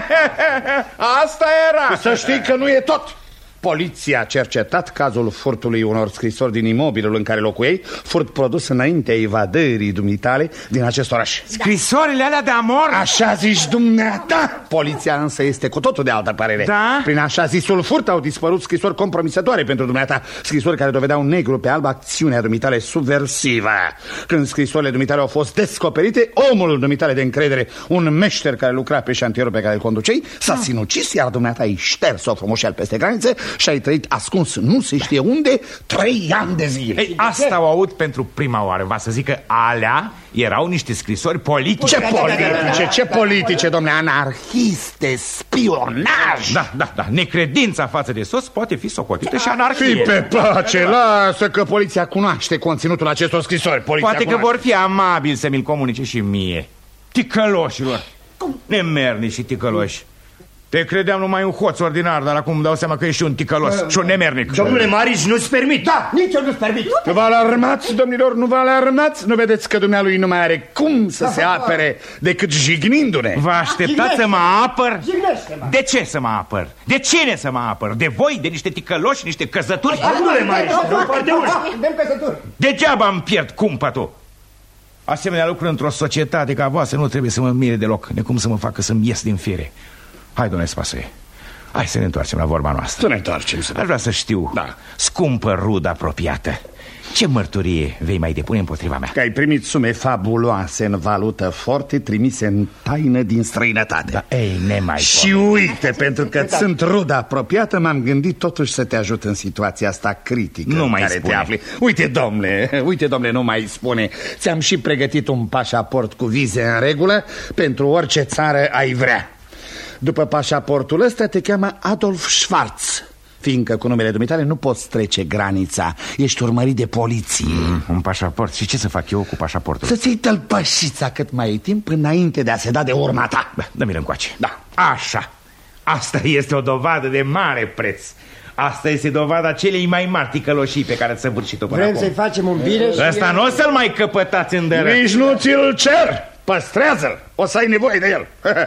Asta era. Să știi că nu e tot. Poliția a cercetat cazul furtului unor scrisori din imobilul în care locuiei, furt produs înaintea evadării dumitale din acest oraș. Scrisorile alea de amor? Așa zici dumneata. Poliția însă este cu totul de altă părere. Da? Prin așa zisul furt au dispărut scrisori compromisătoare pentru dumneata, scrisori care dovedeau negru pe alb acțiunea dumitale subversivă. Când scrisorile dumitale au fost descoperite, omul dumitale de încredere, un meșter care lucra pe șantierul pe care îl conducei, s-a da. sinucis, iar dumneata ai șters-o frumușel peste granițe și ai trăit ascuns nu se știe unde trei ani de zile. Ei, asta o aud pentru prima oară. Va să zic că alea erau niște scrisori politice. Ce politice? Ce politice, domnule? Anarhiste, spionaj. Da, da, da. Necredința față de sos poate fi socotită și anarhie. Fii pe pace, lasă că poliția cunoaște conținutul acestor scrisori. Poliția poate cunoaște. Că vor fi amabili să mi-l comunice și mie. Ticăloșilor. Nemernici și ticăloși. Te credeam numai un hoț ordinar, dar acum îmi dau seama că ești un ticălos uh, și un nemernic. Domnule Marici, nu-ți permit. Da, nici eu nu-ți permit. Nu vă alarmați, domnilor, nu vă alarmați. Nu vedeți că dumnealui nu mai are cum să da, se apere decât jignindu-ne. Vă așteptați să mă apăr? De ce să mă apăr? De cine să mă apăr? De voi? De niște ticăloși, niște căzături? Domnule Marici, nu foarte mult. Degeaba îmi pierd cumpătul. Asemenea lucruri într-o societate ca voastră nu trebuie să mă mire deloc. De cum să mă facă să-mi ies din fire. Hai, domnule Spasue, hai să ne întoarcem la vorba noastră. Să ne întoarcem. Să... Aș vrea să știu, da. Scumpă rudă apropiată, ce mărturie vei mai depune împotriva mea? Că ai primit sume fabuloase în valută forte trimise în taină din străinătate. Da, ei, nemai Și pot. uite, pentru că da. sunt rudă apropiată, m-am gândit totuși să te ajut în situația asta critică nu în mai care spune. te afli. Uite, domnule, uite, domnule, nu mai spune. Ți-am și pregătit un pașaport cu vize în regulă pentru orice țară ai vrea. După pașaportul ăsta te cheamă Adolf Schwarz, fiindcă cu numele dumitale nu poți trece granița. Ești urmărit de poliție. mm, Un pașaport? Și ce să fac eu cu pașaportul? Să-ți iei tălpășița cât mai ai timp înainte de a se da de urma ta. Da, dă-mi-l încoace. Da. Așa. Asta este o dovadă de mare preț. Asta este dovada celei mai mari ticăloșii pe care ați săvârșit-o până Vrem acum. să-i facem un bine și... Ăsta nu o să-l mai căpătați în dără. Nici nu ți-l cer. Păstrează-l, o să ai nevoie de el.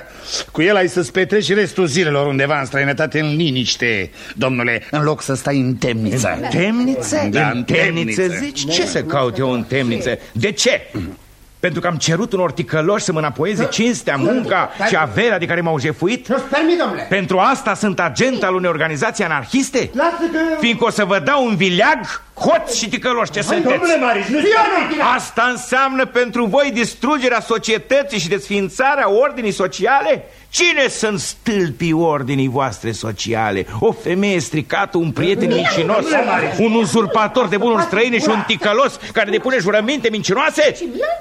Cu el ai să-ți petreci restul zilelor undeva în străinătate în liniște, domnule, în loc să stai în temniță. În temniță? Da, în temniță, zici? Ce să caut eu în temniță? De ce? Pentru că am cerut unor ticăloși să mă înapoieze cinstea, munca și averea de care m-au jefuit? Nu-ți permit, domnule. Pentru asta sunt agent al unei organizații anarhiste? Fiindcă o să vă dau un vileag, hoți și ticăloși ce sunteți. Domnule Marici, nu asta înseamnă pentru voi distrugerea societății și desființarea ordinii sociale? Cine sunt stâlpii ordinii voastre sociale? O femeie stricată, un prieten mincinos, un uzurpator de bunuri străine și un ticălos care depune jurăminte mincinoase?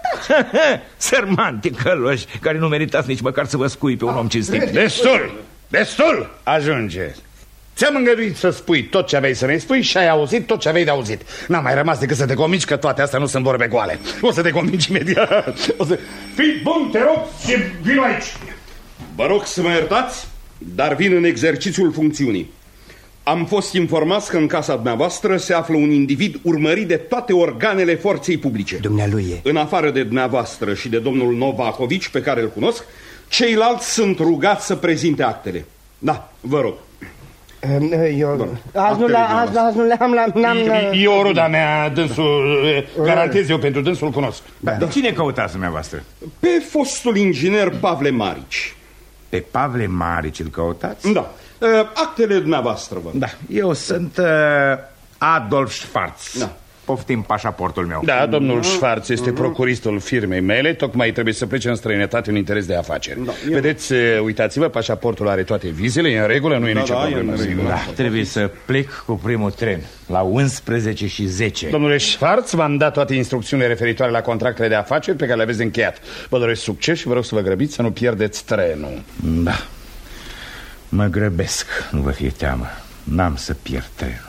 Sărman ticăloși care nu meritați nici măcar să vă scui pe un om cinstit. Destul, destul, ajunge. Ți-am îngăduit să spui tot ce aveai să ne spui și ai auzit tot ce aveai de auzit. N-a mai rămas decât să te convingi că toate astea nu sunt vorbe goale. O să te convingi imediat. O să... Fii bun, te rog, și vino aici. Vă rog să mă iertați, dar vin în exercițiul funcțiunii. Am fost informați că în casa dumneavoastră se află un individ urmărit de toate organele forței publice. Dumnealui e. În afară de dumneavoastră și de domnul Novakovici, pe care îl cunosc, Ceilalți sunt rugați să prezinte actele. Da, vă rog. Eu azi nu le-am la... E o ruda mea, dânsul, garantez eu pentru dânsul cunosc. Da. De cine căutați dumneavoastră? Pe fostul inginer Pavle Marici. Pe Pavle Marici îl căutați? Da. Actele dumneavoastră, vă. Da, eu sunt uh, Adolf Schwarz. Da. Poftim pașaportul meu. Da, domnul Schwarz este procuristul firmei mele. Tocmai trebuie să plece în străinătate în interes de afaceri. Da, vedeți, uitați-vă, pașaportul are toate vizele, e în regulă, nu e da, nicio da, problemă. E da, trebuie să plec cu primul tren la unsprezece și zece. Domnule Schwarz, v-am dat toate instrucțiunile referitoare la contractele de afaceri pe care le aveți încheiat. Vă doresc succes și vă rog să vă grăbiți să nu pierdeți trenul. Da, mă grăbesc, nu vă fie teamă. N-am să pierd trenul.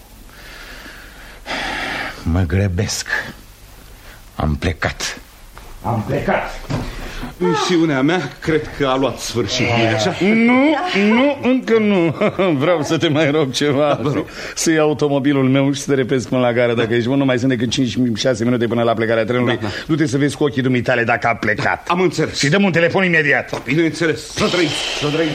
Mă grăbesc. Am plecat. Am plecat. Misiunea mea cred că a luat sfârșit, așa? Nu, nu, încă nu. Vreau să te mai rog ceva. Să iei automobilul meu și să te repezi până la gară. Dacă ești bun, nu mai sunt decât cinci șase minute până la plecarea trenului. Da, da. Du-te să vezi cu ochii dumitale dacă a plecat. Da, am înțeles. Și dăm un telefon imediat. Da, bineînțeles. Să trăiți, să trăiți.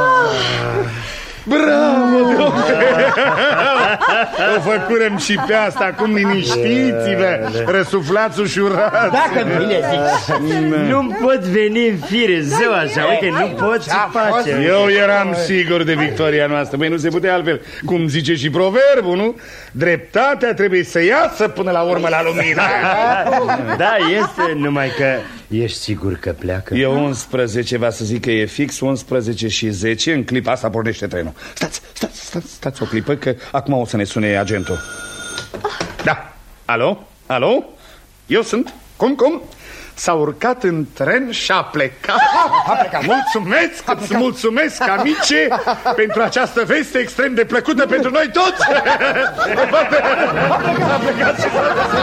Bravo, domnule! O făcurăm și pe asta. Acum liniștiți-vă, răsuflați ușurați. Dacă bine zici, nu pot veni în fire, zău așa. Uite, nu pot să face. Eu eram sigur de victoria noastră. Băi, nu se putea altfel. Cum zice și proverbul, nu? Dreptatea trebuie să iasă până la urmă la lumină. Da, este, numai că ești sigur că pleacă? E unsprezece, va să zic că e fix unsprezece și zece. În clipa asta pornește trenul. Stați, stați, stați, stați o clipă, că acum o să ne sune agentul. Da, alo, alo, eu sunt, cum, cum? S-a urcat în tren și a plecat. A plecat. Mulțumesc, a îți mulțumesc, amice, pentru această veste extrem de plăcută pentru noi toți. A plecat și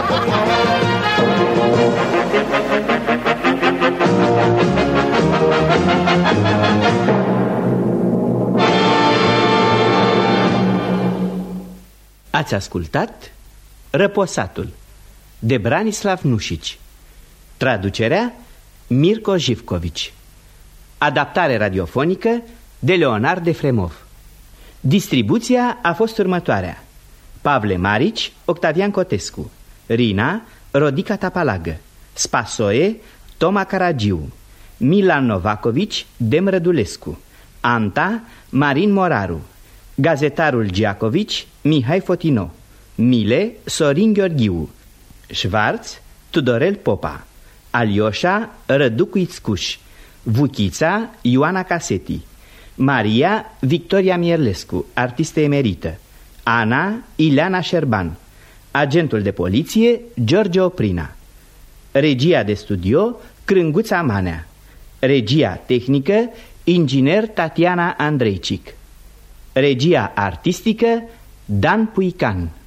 Ați ascultat Răposatul de Branislav Nușici. Traducerea Mirko Jivkovici. Adaptare radiofonică de Leonard Efremov. Distribuția a fost următoarea: Pavle Marici, Octavian Cotescu, Rina, Rodica Tapalagă, Spasoe, Toma Caragiu, Milan Novakovici, Dem Rădulescu, Anta, Marin Moraru, Gazetarul Giacovici, Mihai Fotino, Mile, Sorin Gheorghiu, Schwarz, Tudorel Popa, Alioșa, Răducu Ițcuș, Vuchița, Ioana Caseti, Maria, Victoria Mierlescu, artistă emerită, Ana, Ileana Șerban, agentul de poliție, George Oprina, regia de studio, Crânguța Manea, regia tehnică, inginer Tatiana Andreicic, regia artistică, Dan Puican.